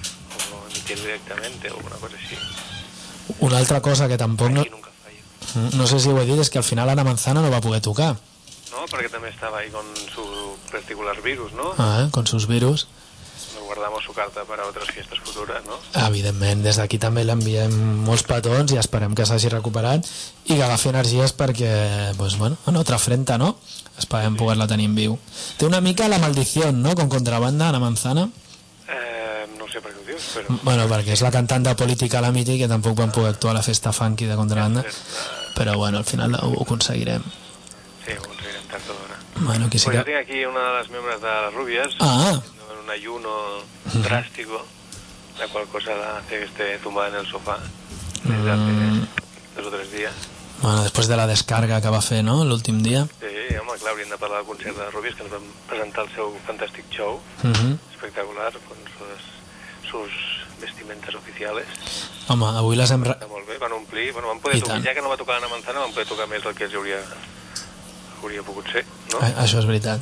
O emitir directamente o una cosa así. Una altra cosa que tampoc no, Aquí nunca falla. no sé si ho he dit, és que al final Ana Manzana no va poder tocar. No, perquè també estaba ahí con su particular virus, ¿no? Ah, eh? Con sus virus. Nos guardamos su carta para otras fiestas futuras, ¿no? Evidentment, des d'aquí també l'enviem molts petons i esperem que s'hagi recuperat i que agafi energies perquè, pues bueno, en otra frente, no? Esperem poder-la tenir en viu. Té una mica la maldició, no?, con contrabanda, Ana Manzana. Eh, no sé per què ho dius, però... Bueno, perquè és la cantant de Política a la Miti, que tampoc van poder actuar a la festa funky de contrabanda, però bueno, al final ho, ho aconseguirem. Sí, ho aconseguirem tard o d'hora. Bueno, qui sí Pues que... yo tengo aquí una de las miembros de las rubias, Ah, en un ayuno drástico, la cual cosa la hace que esté tumbada en el sofá desde hace dos o tres días. bueno, després de la descarga que va fer, no?, l'últim dia. Sí, home, clar, hauríem de parlar del concert de les Rubies, que ens van presentar el seu fantàstic show, Uh-huh. espectacular, con sus, sus vestimentas oficiales. Home, avui les hem... Re... Està molt bé, van omplir, bueno, van poder I tocar, tant. ja que no va tocar Ana Manzana, van poder tocar més del que els hauria, hauria pogut ser, no? A- Això és veritat.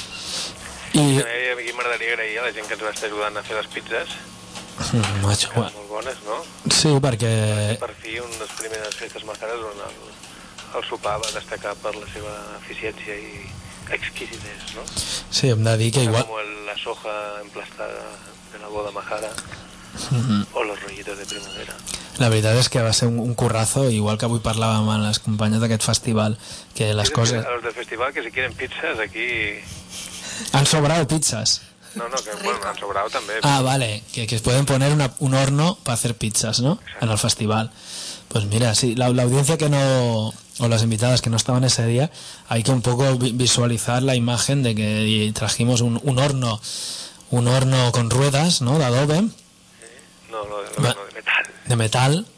I... També aquí m'agradaria agrair a la gent que ens va estar ajudant a fer les pizzas, Mm, macho, que bueno. eren molt bones, no? Sí, perquè... Per fi, una de les primeres festes majares on el, el sopar va destacar per la seva eficiència i exquisitez, no? Sí, hem de dir que igual... Como el- la soja emplastada de la boda majara Mhm. o los rollitos de primavera. La veritat és que va ser un, un currazo, igual que avui parlàvem amb les companyes d'aquest festival, que les Dices coses... que a los del festival que si quieren pizzas aquí... Han sobrado pizzas. No, no, que bueno, han sobrado també. Ah, vale, que, que pueden poner una, un horno para hacer pizzas, ¿no? En el festival. Pues mira, sí, la, la audiencia que no, o las invitadas que no estaban ese día, hay que un poco vi- visualizar la imagen de que trajimos un, un horno, un horno con ruedas, ¿no?, de adobe, No, no, de, Va. no, de metal. de metal,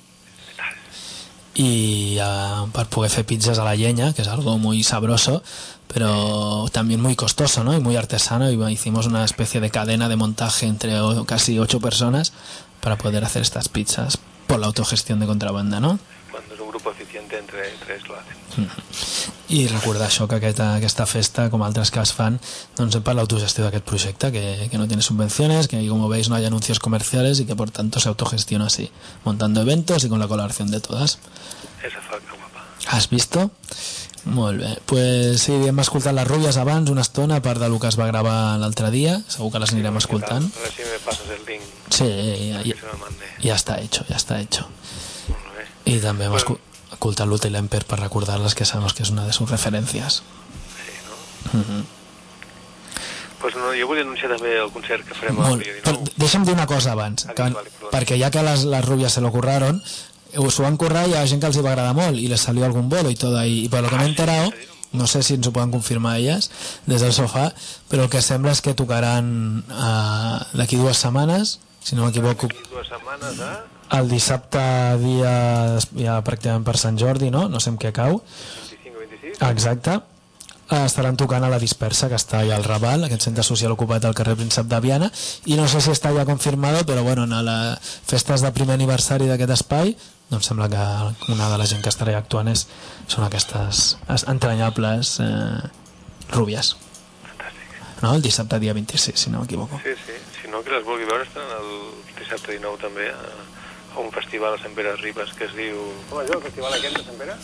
y uh, para poder hacer pizzas a la lleña, que es algo muy sabroso, pero también muy costoso, ¿no?, y muy artesano, y hicimos una especie de cadena de montaje entre o- casi ocho personas para poder hacer estas pizzas por la autogestión de contrabanda, ¿no? Cuando es un grupo eficiente, entre tres lo hacen. I recordar això, que aquesta, aquesta festa, com altres que es fan, doncs per l'autogestió d'aquest projecte, que, que no tiene subvenciones, que como veis no hay anuncios comerciales y que por tanto se autogestiona así, montando eventos y con la colaboración de todas. Esa falca guapa. Has visto? Molt bé. Pues sí, hem escoltat les Rubies abans una estona, a part del que es va gravar l'altre dia, segur que les anirem escoltant. A ver si me pasas el link. Sí, ja, Que ja, se me mande. ja està hecho, ja està hecho. Molt bé. I també hem Bueno. escu- escoltat l'Hotel Emper per recordar-les, que sabemos que és una de sus referències. Sí, no? Mhm. Pues no, jo volia anunciar també el concert que farem el Molt, dia però dinou. deixa'm dir una cosa abans, Ah, que, vale, perdona. perquè ja que les, les Rubias se lo curraron, eh, s'ho van currar i hi ha gent que els hi va agradar molt i les salió algún bolo y todo ahí, y por lo que Ah, m'he sí, enterado, sí. no sé si ens ho poden confirmar elles des del sofà, però el que sembla és que tocaran uh, d'aquí dues setmanes si no m'equivoco. Dues setmanes, eh? El dissabte, dia ja pràcticament per Sant Jordi, no? No sé en què cau. vint-i-cinc o vint-i-sis. Exacte. Estaran tocant a la Dispersa, que està allà al Raval, aquest centre social ocupat al carrer Príncep de Viana, i no sé si està ja confirmado, però bueno, en les festes de primer aniversari d'aquest espai, doncs sembla que una de la gent que estarà actuant és, són aquestes entranyables eh, rúbies. Fantàstic. No? El dissabte dia vint-i-sis, si no m'equivoco. Sí, sí. Si no, que les vulgui veure, estan el dissabte dinou també a, a un festival a Sant Pere Ribes que es diu... Com es diu el festival aquest de Sant Pere?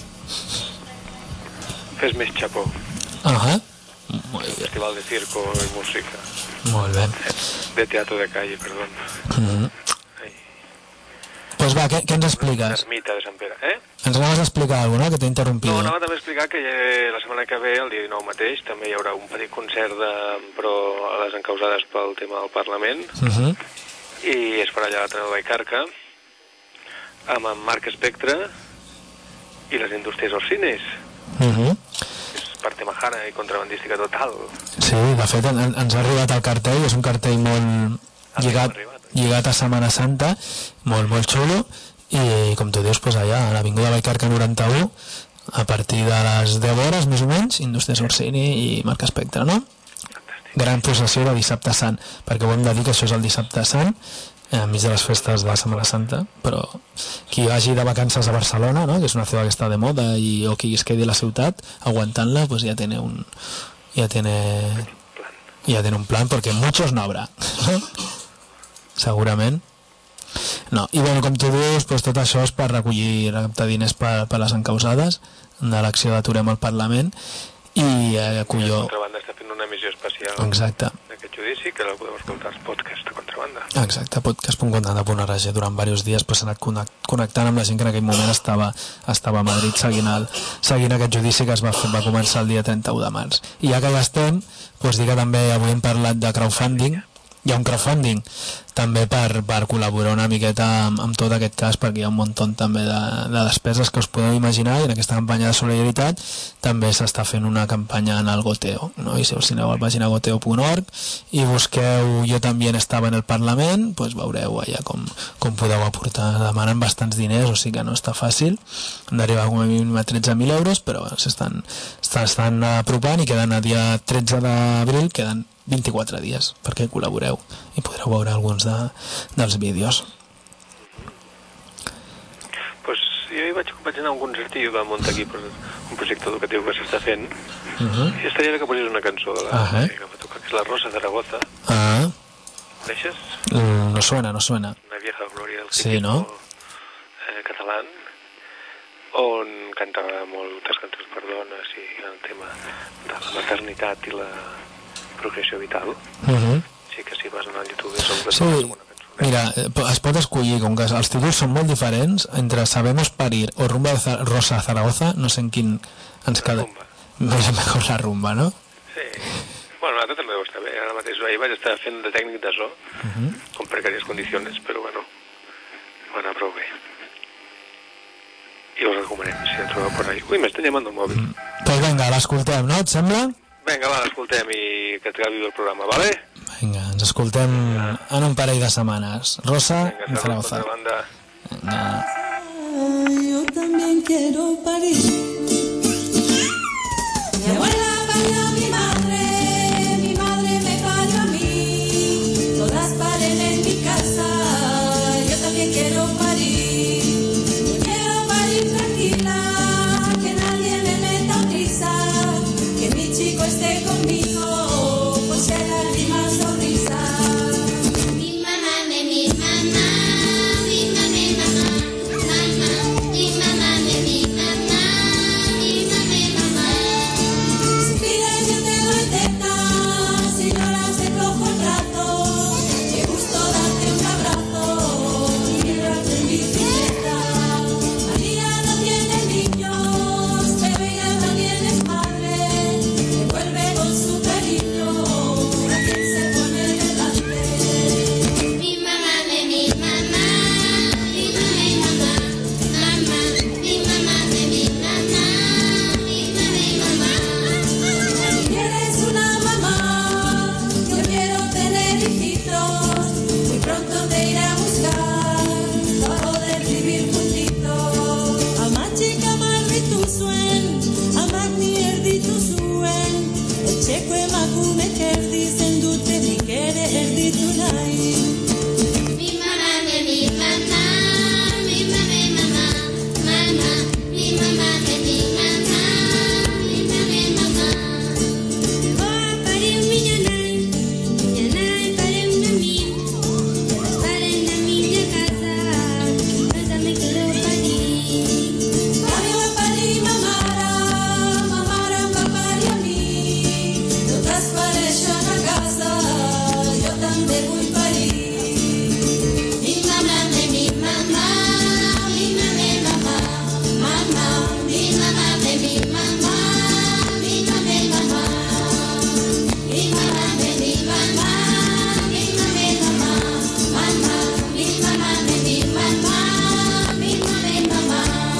Fes més xapó. Ahà. Molt bé. Festival de circo i música. Molt bé. De teatro de calle, perdó. Mm-hmm. Pues va, què, què ens expliques? Ermita de Sant Pere, eh? Ens anaves a explicar alguna cosa, que t'he interrompit. No, anava també a explicar que la setmana que ve, el dia dinou mateix, també hi haurà un petit concert de, però a les encausades pel tema del Parlament, Uh-huh. i es farà allà a Ateneu de Vallcarca, amb en Marc Espectre i les indústries Orsines. Uh-huh. És per tema jara i contrabandística total. Sí, de fet en, ens ha arribat el cartell, és un cartell molt lligat, lligat a Setmana Santa, molt, molt xulo, i com tu dius, pues allà a l'Avinguda Vallcarca noranta-u, a partir de les deu hores més o menys, Indústries Orsini i Marc Espectre, no? Fantàstic. Gran processió de dissabte sant, perquè ho hem de dir que això és el dissabte sant, enmig de les festes de la Setmana Santa, però qui vagi de vacances a Barcelona, no? Que és una ciutat que està de moda, i, o qui es quedi a la ciutat aguantant-la, pues ja tiene un ja tiene ja tiene un plan, perquè muchos no habrá, no? Segurament no. I bueno, com tu dius, pues tot això és per recollir, recaptar diners per, per les encausades de l'acció d'Aturem al Parlament, i eh, acolló... Contrabanda està fent una emissió especial. Exacte. D'aquest judici, que la podeu escoltar als podcasts de Contrabanda. Exacte, podcast punt contanda punt org. Durant diversos dies pues, s'ha anat connectant amb la gent que en aquell moment estava, estava a Madrid seguint, el, seguint aquest judici que es va, fer, va començar el dia trenta-u de març. I ja que ja estem, pues, dir que també avui hem parlat de crowdfunding. Hi ha un crowdfunding també per, per col·laborar una miqueta amb, amb tot aquest cas, perquè hi ha un muntó també de, de despeses que us podeu imaginar, i en aquesta campanya de solidaritat també s'està fent una campanya en el Goteo, no? I si us aneu a la pàgina goteo punt org i busqueu Jo també estava en el Parlament, pues veureu allà com, com podeu aportar. Demanen bastants diners, o sigui que no està fàcil, han d'arribar com a mínim a tretze mil euros, però s'estan estan apropant, i queden a dia tretze d'abril, queden vint-i-quatre dies perquè col·laboreu i podreu veure alguns de, dels vídeos. Pues jo hi vaig, vaig anar a un concert i va muntar aquí per un projecte educatiu que s'està fent, Uh-huh. i estaria bé que posés una cançó de la Uh-huh. que va tocar, que és la Rosa Zaragoza. Ah, Coneixes? mm, no suena, no suena. Una vieja glòria del Sí, no? eh, català, on cantava moltes cançons per dones i el tema de la maternitat i la procreació vital. Uh-huh. Sí que si vas anar al YouTube és una Sí, segona cançó. mira, es pot escollir, com que els títols són molt diferents, entre Sabemos Parir o Rumba de Rosa Zaragoza, no sé en quin ens queda. Rumba. No és mejor la rumba, no? Sí. Bueno, l'altre també deu estar bé. Ara mateix ahir vaig estar fent de tècnic de so, Uh-huh. con precàries condicions, però bueno, va anar prou bé. I us recomanem, si el trobeu per ahí. Ui, m'estan llamant del mòbil. Doncs pues vinga, l'escoltem, no? Et sembla? Vinga, va, l'escoltem i que acabi el programa, vale? Vinga, ens escoltem en un parell de setmanes. Rosa Vinga, i salut, Zaragoza. Contrabanda. Vinga. Yo también quiero parir. Mi abuela parió a mi madre, mi madre me parió a mí. Todas paren en mi casa, yo también quiero parir. Yo quiero parir tranquila, que nadie me meta prisa, que mi chico esté conmigo, pues sea lágrimas sonrisas. Mi mamá me, mi mamá, mi mamá, mi mamá, mamá, mi mamá me, mi mamá, mi mamá, mi mamá. Si pides yo te doy teta, si lloras te cojo el brazo, que gusto darte un abrazo y llevarte en bicicleta. María no tiene niños, pero ella también es madre, que vuelve con su perita. profume kerdi sen dute mi kere erdi tunai. Mi mamá me mi mamá, mi mamá mamá, mamá, mi mamá me mi mamá, mi mamá mamá. Voy a parir mi ñanay, ñanay parir una mi, para en la minha casa, casa me quiero parir. Mami va parir mamara, mamara va parir a mí. Todas parecen a casa, yo también voy a parir. Mi mamá me mi mamá, mi mamá mamá, mamá, mi mamá me mi mamá, mi mamá mamá. Mi mamá me mi mamá, mi mamá mamá, mamá, mi mamá me mi mamá, mi mamá mamá.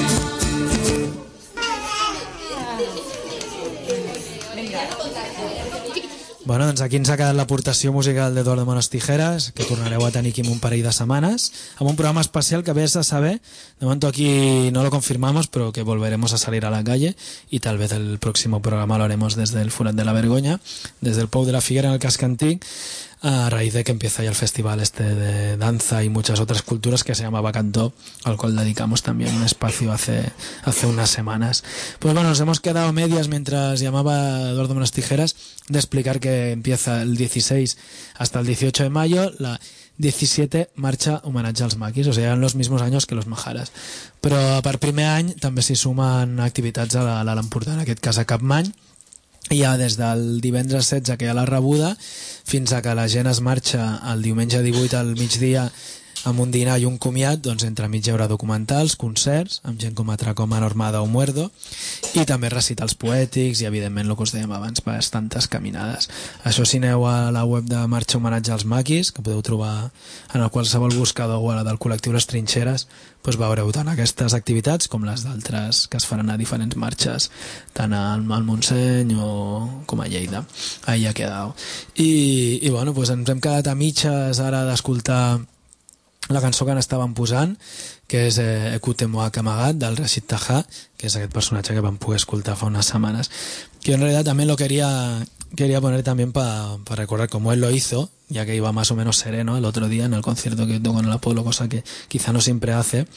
Bueno, doncs aquí ens ha quedat l'aportació musical d'Eduardo Manos Tijeras, que tornareu a tenir aquí en un parell de setmanes, amb un programa especial que ves a saber, de momento aquí no lo confirmamos, pero que volveremos a salir a la calle y tal vez el próximo programa lo haremos desde el Forat de la Vergoña, desde el Pou de la Figuera en el Casc Antic, a raíz de que empieza ya el festival este de danza y muchas otras culturas que se llama Bacantó, al cual dedicamos también un espacio hace, hace unas semanas. Pues bueno, nos hemos quedado medias mientras llamaba Eduardo Manos Tijeras de explicar que empieza el dieciséis hasta el dieciocho de mayo la diecisiete marcha homenatge als maquis, o sigui, en los mismos años que los majares. Però per primer any també s'hi sumen activitats a la- a l'Alt Empordà, en aquest cas a Capmany, i ja des del divendres setze, que hi ha la rebuda, fins a que la gent es marxa el diumenge divuit al migdia amb un dinar i un comiat, doncs entremig hi haurà documentals, concerts, amb gent com Atracoma, Normada o Muerdo, i també recitals poètics i, evidentment, el que us dèiem abans, bastantes caminades. Això, si aneu a la web de Marxa Homenatge als Maquis, que podeu trobar en el qualsevol buscador o a la del col·lectiu Les Trinxeres, doncs veureu tant aquestes activitats com les d'altres que es faran a diferents marxes, tant al, al Montseny o com a Lleida. Ahí ha quedat. I, i bueno, doncs ens hem quedat a mitges ara d'escoltar la cançó que n'estàvem posant, que és eh, Écoutez-moi Camarade, del Rachid Taha, que és aquest personatge que vam poder escoltar fa unas semanas, que en realidad también lo quería quería poner también para pa recordar cómo él lo hizo, ya que iba más o menos sereno el otro día en el concierto que tocó en el Apolo, cosa que quizá no siempre hace.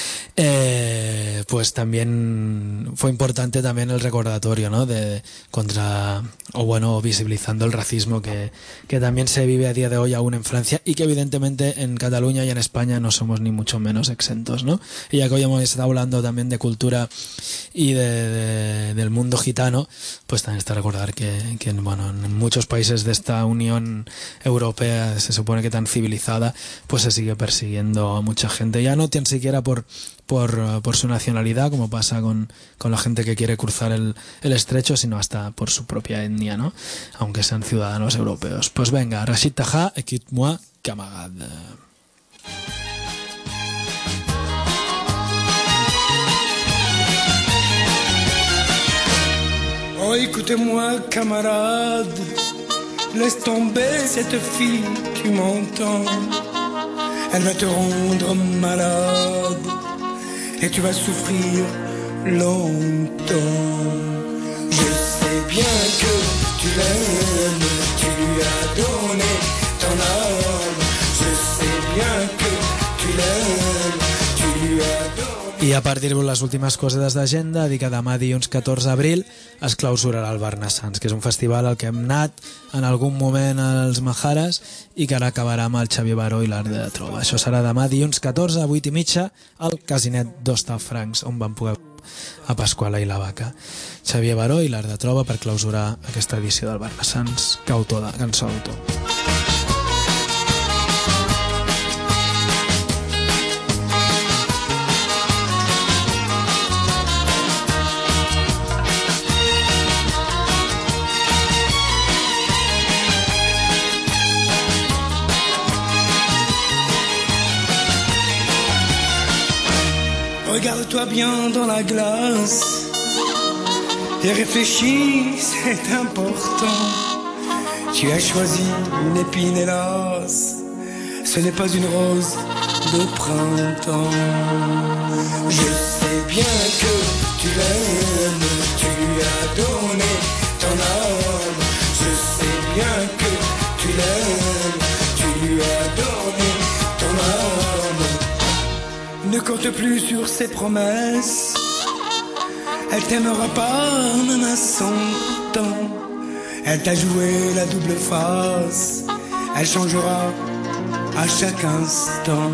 Eh, pues también fue importante también el recordatorio, ¿no?, de contra, o bueno, visibilizando el racismo que, que también se vive a día de hoy aún en Francia y que evidentemente en Cataluña y en España no somos ni mucho menos exentos, ¿no? Y ya que hoy hemos estado hablando también de cultura y de, de, del mundo gitano, pues también está recordar que, que bueno, en muchos países de esta Unión Europea, se supone que tan civilizada, pues se sigue persiguiendo a mucha gente, ya no tan siquiera por Por, por su nacionalidad, como pasa con, con la gente que quiere cruzar el, el estrecho, sino hasta por su propia etnia, ¿no?, aunque sean ciudadanos europeos. Pues venga, Rachid Taha, Écoute-moi Camarade. Oh, écoutez-moi, camarade, laisse tomber cette fille, tu m'entends? Elle va te rendre malade et tu vas souffrir longtemps. Je sais bien que tu l'aimes, tu lui as donné ton âme. Je sais bien que tu l'aimes, tu lui as donné. I a part dir-vos les últimes coses d'agenda, dir que demà dilluns catorze d'abril es clausurarà el Barnassans, que és un festival al que hem anat en algun moment als Majares i que ara acabarà amb el Xavier Baró i l'Art de Trova. Això serà demà dilluns catorze a vuit i mitja al Casinet d'Hostafrancs, on van poder a Pasquala i la Vaca. Xavier Baró i l'Art de Trova per clausurar aquesta edició del Barnassans, que autor de cançó d'autor. Regarde-toi bien dans la glace et réfléchis, c'est important. Tu as choisi une épine, hélas, ce n'est pas une rose de printemps. Je sais bien que tu l'aimes, tu lui as donné ton âme. Je sais bien que tu l'aimes, tu lui as donné ton âme. Ne compte plus sur ses promesses, elle t'aimera pas même à son temps. Elle t'a joué la double face, elle changera à chaque instant.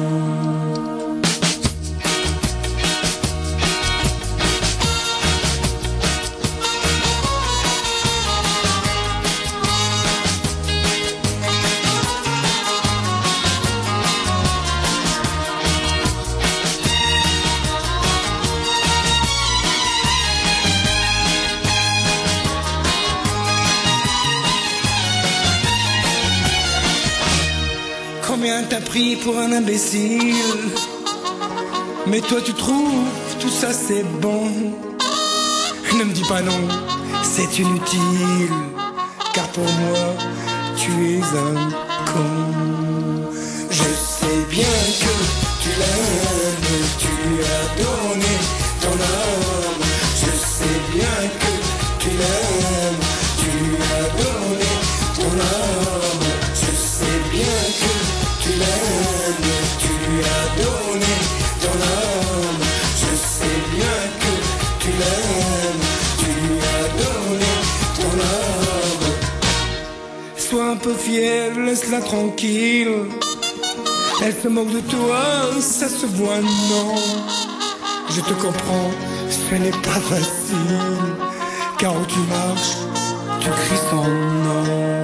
Combien t'as pris pour un imbécile, mais toi tu trouves tout ça c'est bon. Ne me dis pas non, c'est inutile, car pour moi tu es un con. Je sais bien que tu l'aimes, tu lui as donné ton âme. Je sais bien que tu l'aimes, tu lui as donné ton âme. Je sais bien que tu l'aimes, tu lui as donné ton âme. Je sais bien que tu l'aimes, tu lui as donné ton âme. Sois un peu fier, laisse-la tranquille. Elle se moque de toi, ça se voit, non. Je te comprends, ce n'est pas facile, car où tu marches, tu cries son nom.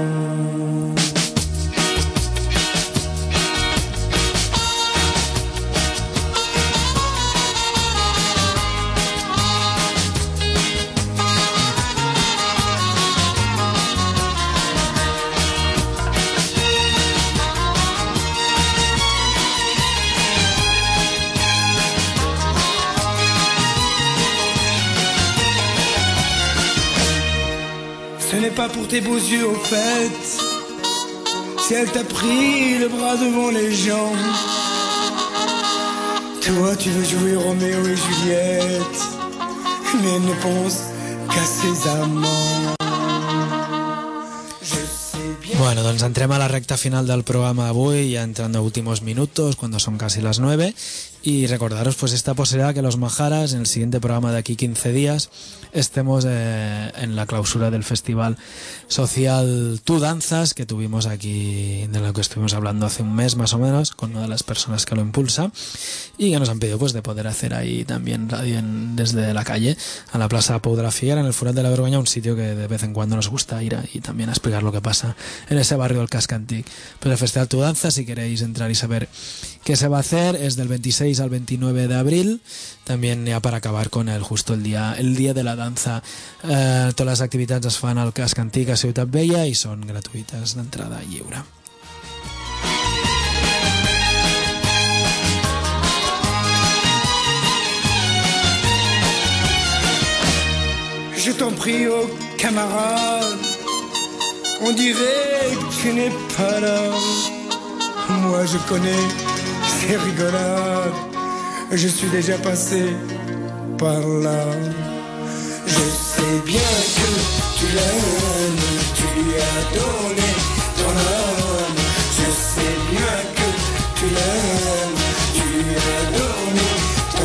Ce n'est pas pour tes beaux yeux au fait, si elle t'a pris le bras devant les gens. Toi tu veux jouer Roméo et Juliette, mais elle ne pense qu'à ses amants. Bueno, doncs entrem a la recta final del programa d'avui, ya entrando a últimos minutos, cuando son casi las nueve. Y recordaros pues esta posibilidad que los Majaras en el siguiente programa de aquí quince días estemos eh, en la clausura del festival social Tú Danzas que tuvimos aquí, de lo que estuvimos hablando hace un mes más o menos con una de las personas que lo impulsa y que nos han pedido pues de poder hacer ahí también radio en, desde la calle a la Plaza Pou de la Figuera, en el Forat de la Vergoña, un sitio que de vez en cuando nos gusta ir a, y también a explicar lo que pasa en ese barrio del Casco Antiguo. Pues el festival Tú Danzas, si queréis entrar y saber qué se va a hacer, es del veintiséis al veintinueve de abril, también ya para acabar con el justo el día el día de la danza. Eh, todas las activitats es fan al Casco Antic a Ciutat Vella i són gratuïtes, d'entrada lliure. Je t'en prie, oh camarade, on dirait que tu n'es pas là. Moi je connais ces rigolades, je suis déjà passé par là. Je sais bien que tu l'aimes, tu lui as donné ton âme. Je sais bien que tu l'aimes, tu lui as donné ton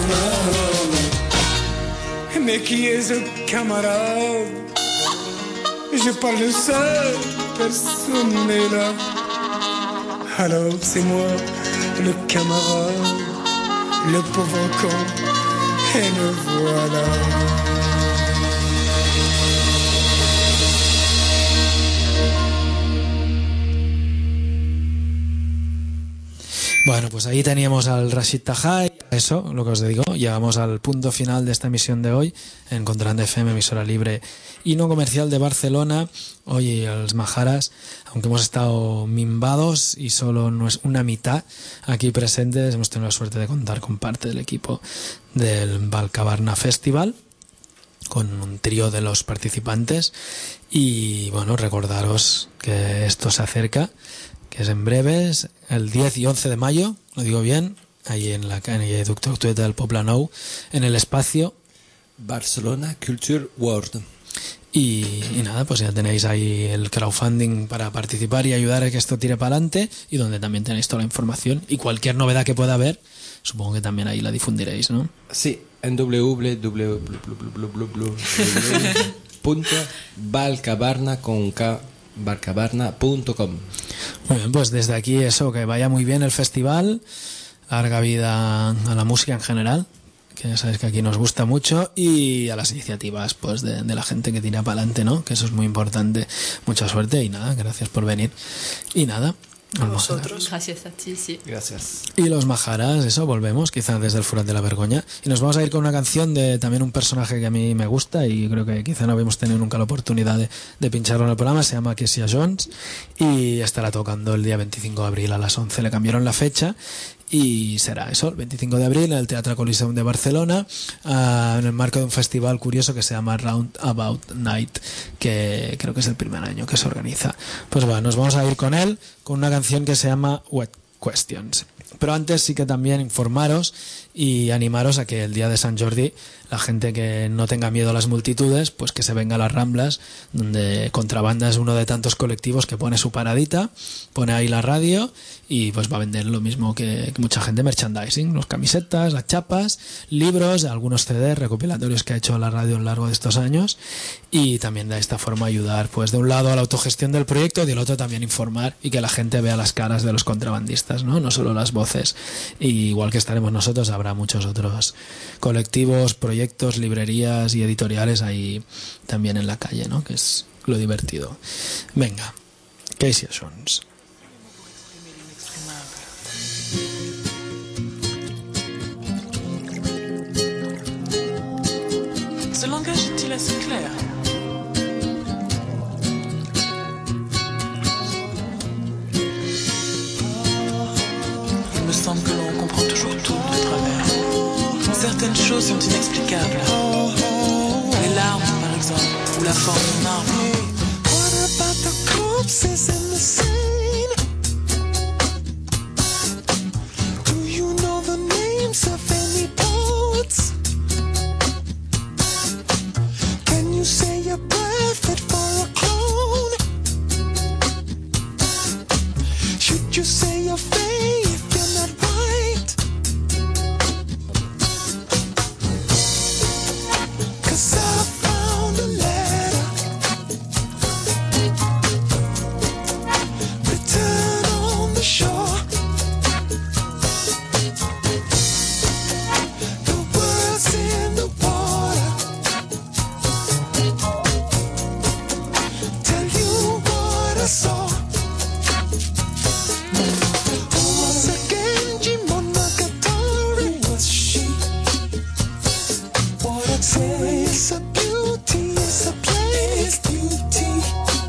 âme. Mais qui est ce camarade? Je parle seul, personne n'est là. Alors c'est moi, le camarade, le pauvre con, et me voilà. Bueno, pues ahí teníamos al Rashid Tajai. Eso, lo que os digo, llegamos al punto final de esta emisión de hoy en Contrabanda F M, emisora libre y no comercial de Barcelona. Oye, a los Majaras, aunque hemos estado mimbados y solo no es una mitad aquí presentes, hemos tenido la suerte de contar con parte del equipo del Valcabarna Festival, con un trío de los participantes. Y bueno, recordaros que esto se acerca, que es en breves, el diez y once de mayo, lo digo bien, ahí en la calle Doctor Tueta del Poblenou, en el espacio Barcelona Culture World. Y, y nada, pues ya tenéis ahí el crowdfunding para participar y ayudar a que esto tire para adelante, y donde también tenéis toda la información y cualquier novedad que pueda haber, supongo que también ahí la difundiréis, ¿no? Sí, en w w w punto valcabarna con k valcabarna punto com. Muy bien, pues desde aquí eso, que vaya muy bien el festival, larga vida a la música en general, que ya sabéis que aquí nos gusta mucho, y a las iniciativas pues de, de la gente que tira para adelante, ¿no? Que eso es muy importante. Mucha suerte y nada, gracias por venir. Y nada, A vosotros. Gracias a ti, sí. Gracias. y los majaras, eso, volvemos, quizás desde el Furat de la Vergoña. Y nos vamos a ir con una canción de también un personaje que a mí me gusta y creo que quizá no habíamos tenido nunca la oportunidad de, de pincharlo en el programa. Se llama Kesia Jones y estará tocando el día veinticinco de abril a las once. Le cambiaron la fecha y será eso, el veinticinco de abril en el Teatre Coliseum de Barcelona, uh, en el marco de un festival curioso que se llama Roundabout Night, que creo que es el primer año que se organiza. Pues bueno, nos vamos a ir con él, con una canción que se llama Wet Questions. Pero antes sí que también informaros y animaros a que el día de San Jordi la gente que no tenga miedo a las multitudes, pues que se venga a las Ramblas, donde Contrabanda es uno de tantos colectivos que pone su paradita, pone ahí la radio y pues va a vender lo mismo que, que mucha gente, merchandising, las camisetas, las chapas, libros, algunos C Ds recopilatorios que ha hecho la radio a lo largo de estos años, y también de esta forma ayudar pues de un lado a la autogestión del proyecto y del otro también informar y que la gente vea las caras de los contrabandistas, ¿no? No solo las voces. Y igual que estaremos nosotros, habrá muchos otros colectivos, proyectos, librerías y editoriales ahí también en la calle, ¿no? Que es lo divertido. Venga, Kesia Jones. Ce langage est-il assez clair? Il me semble que l'on comprend toujours tout de travers. Certaines choses sont inexplicables. Les larmes, par exemple, ou la forme d'un arbre. What about the corpses in the scene? Do you know the names of any poets? Can you say you're perfect for a clone? Should you say your faith if you're not right? 'Cause I found a letter written on the shore. The words in the water tell you what I saw. Who was a Genji Monogatari? Who was she? What I'd say is a beauty, is a place. Beauty.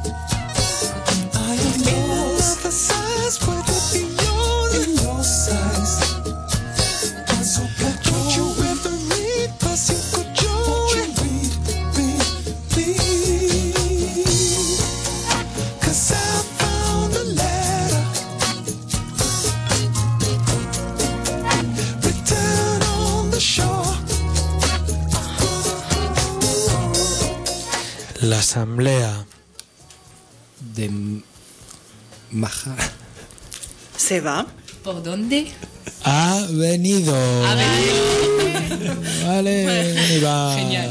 I am in another size, would it be yours? In your size. So would you ever read Pasico Joy? Read, read, please. 'Cause I found a letter written on the shore. La asamblea de Maja. ¿Se va? ¿Por dónde? ha venido. Ha venido. Vale, ahí va. Genial.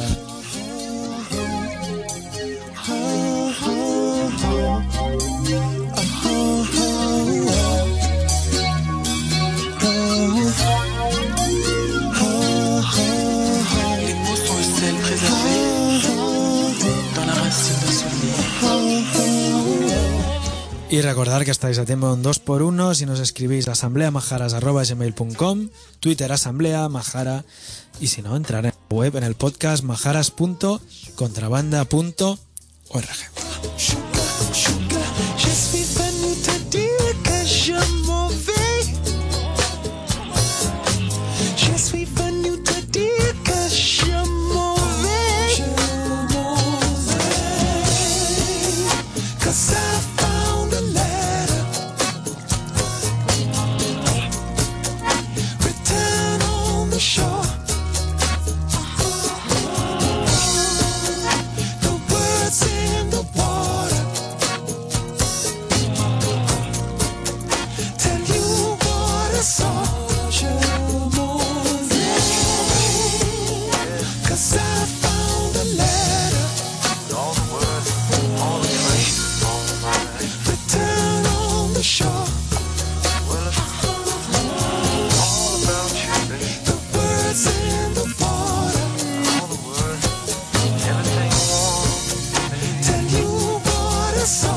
Les mots sont le sel préservé dans la racine d'un souvenir. Y recordar que estáis a tiempo de un dos por uno si nos escribís asambleamajaras arroba gmail punto com, Twitter asamblea majara, y si no, entrar en la web en el podcast majaras punto contrabanda punto org. Je suis venu te dire que je m'en vais. Je suis venu te dire que je m'en vais. Cause I found a letter written on the shore. The words song.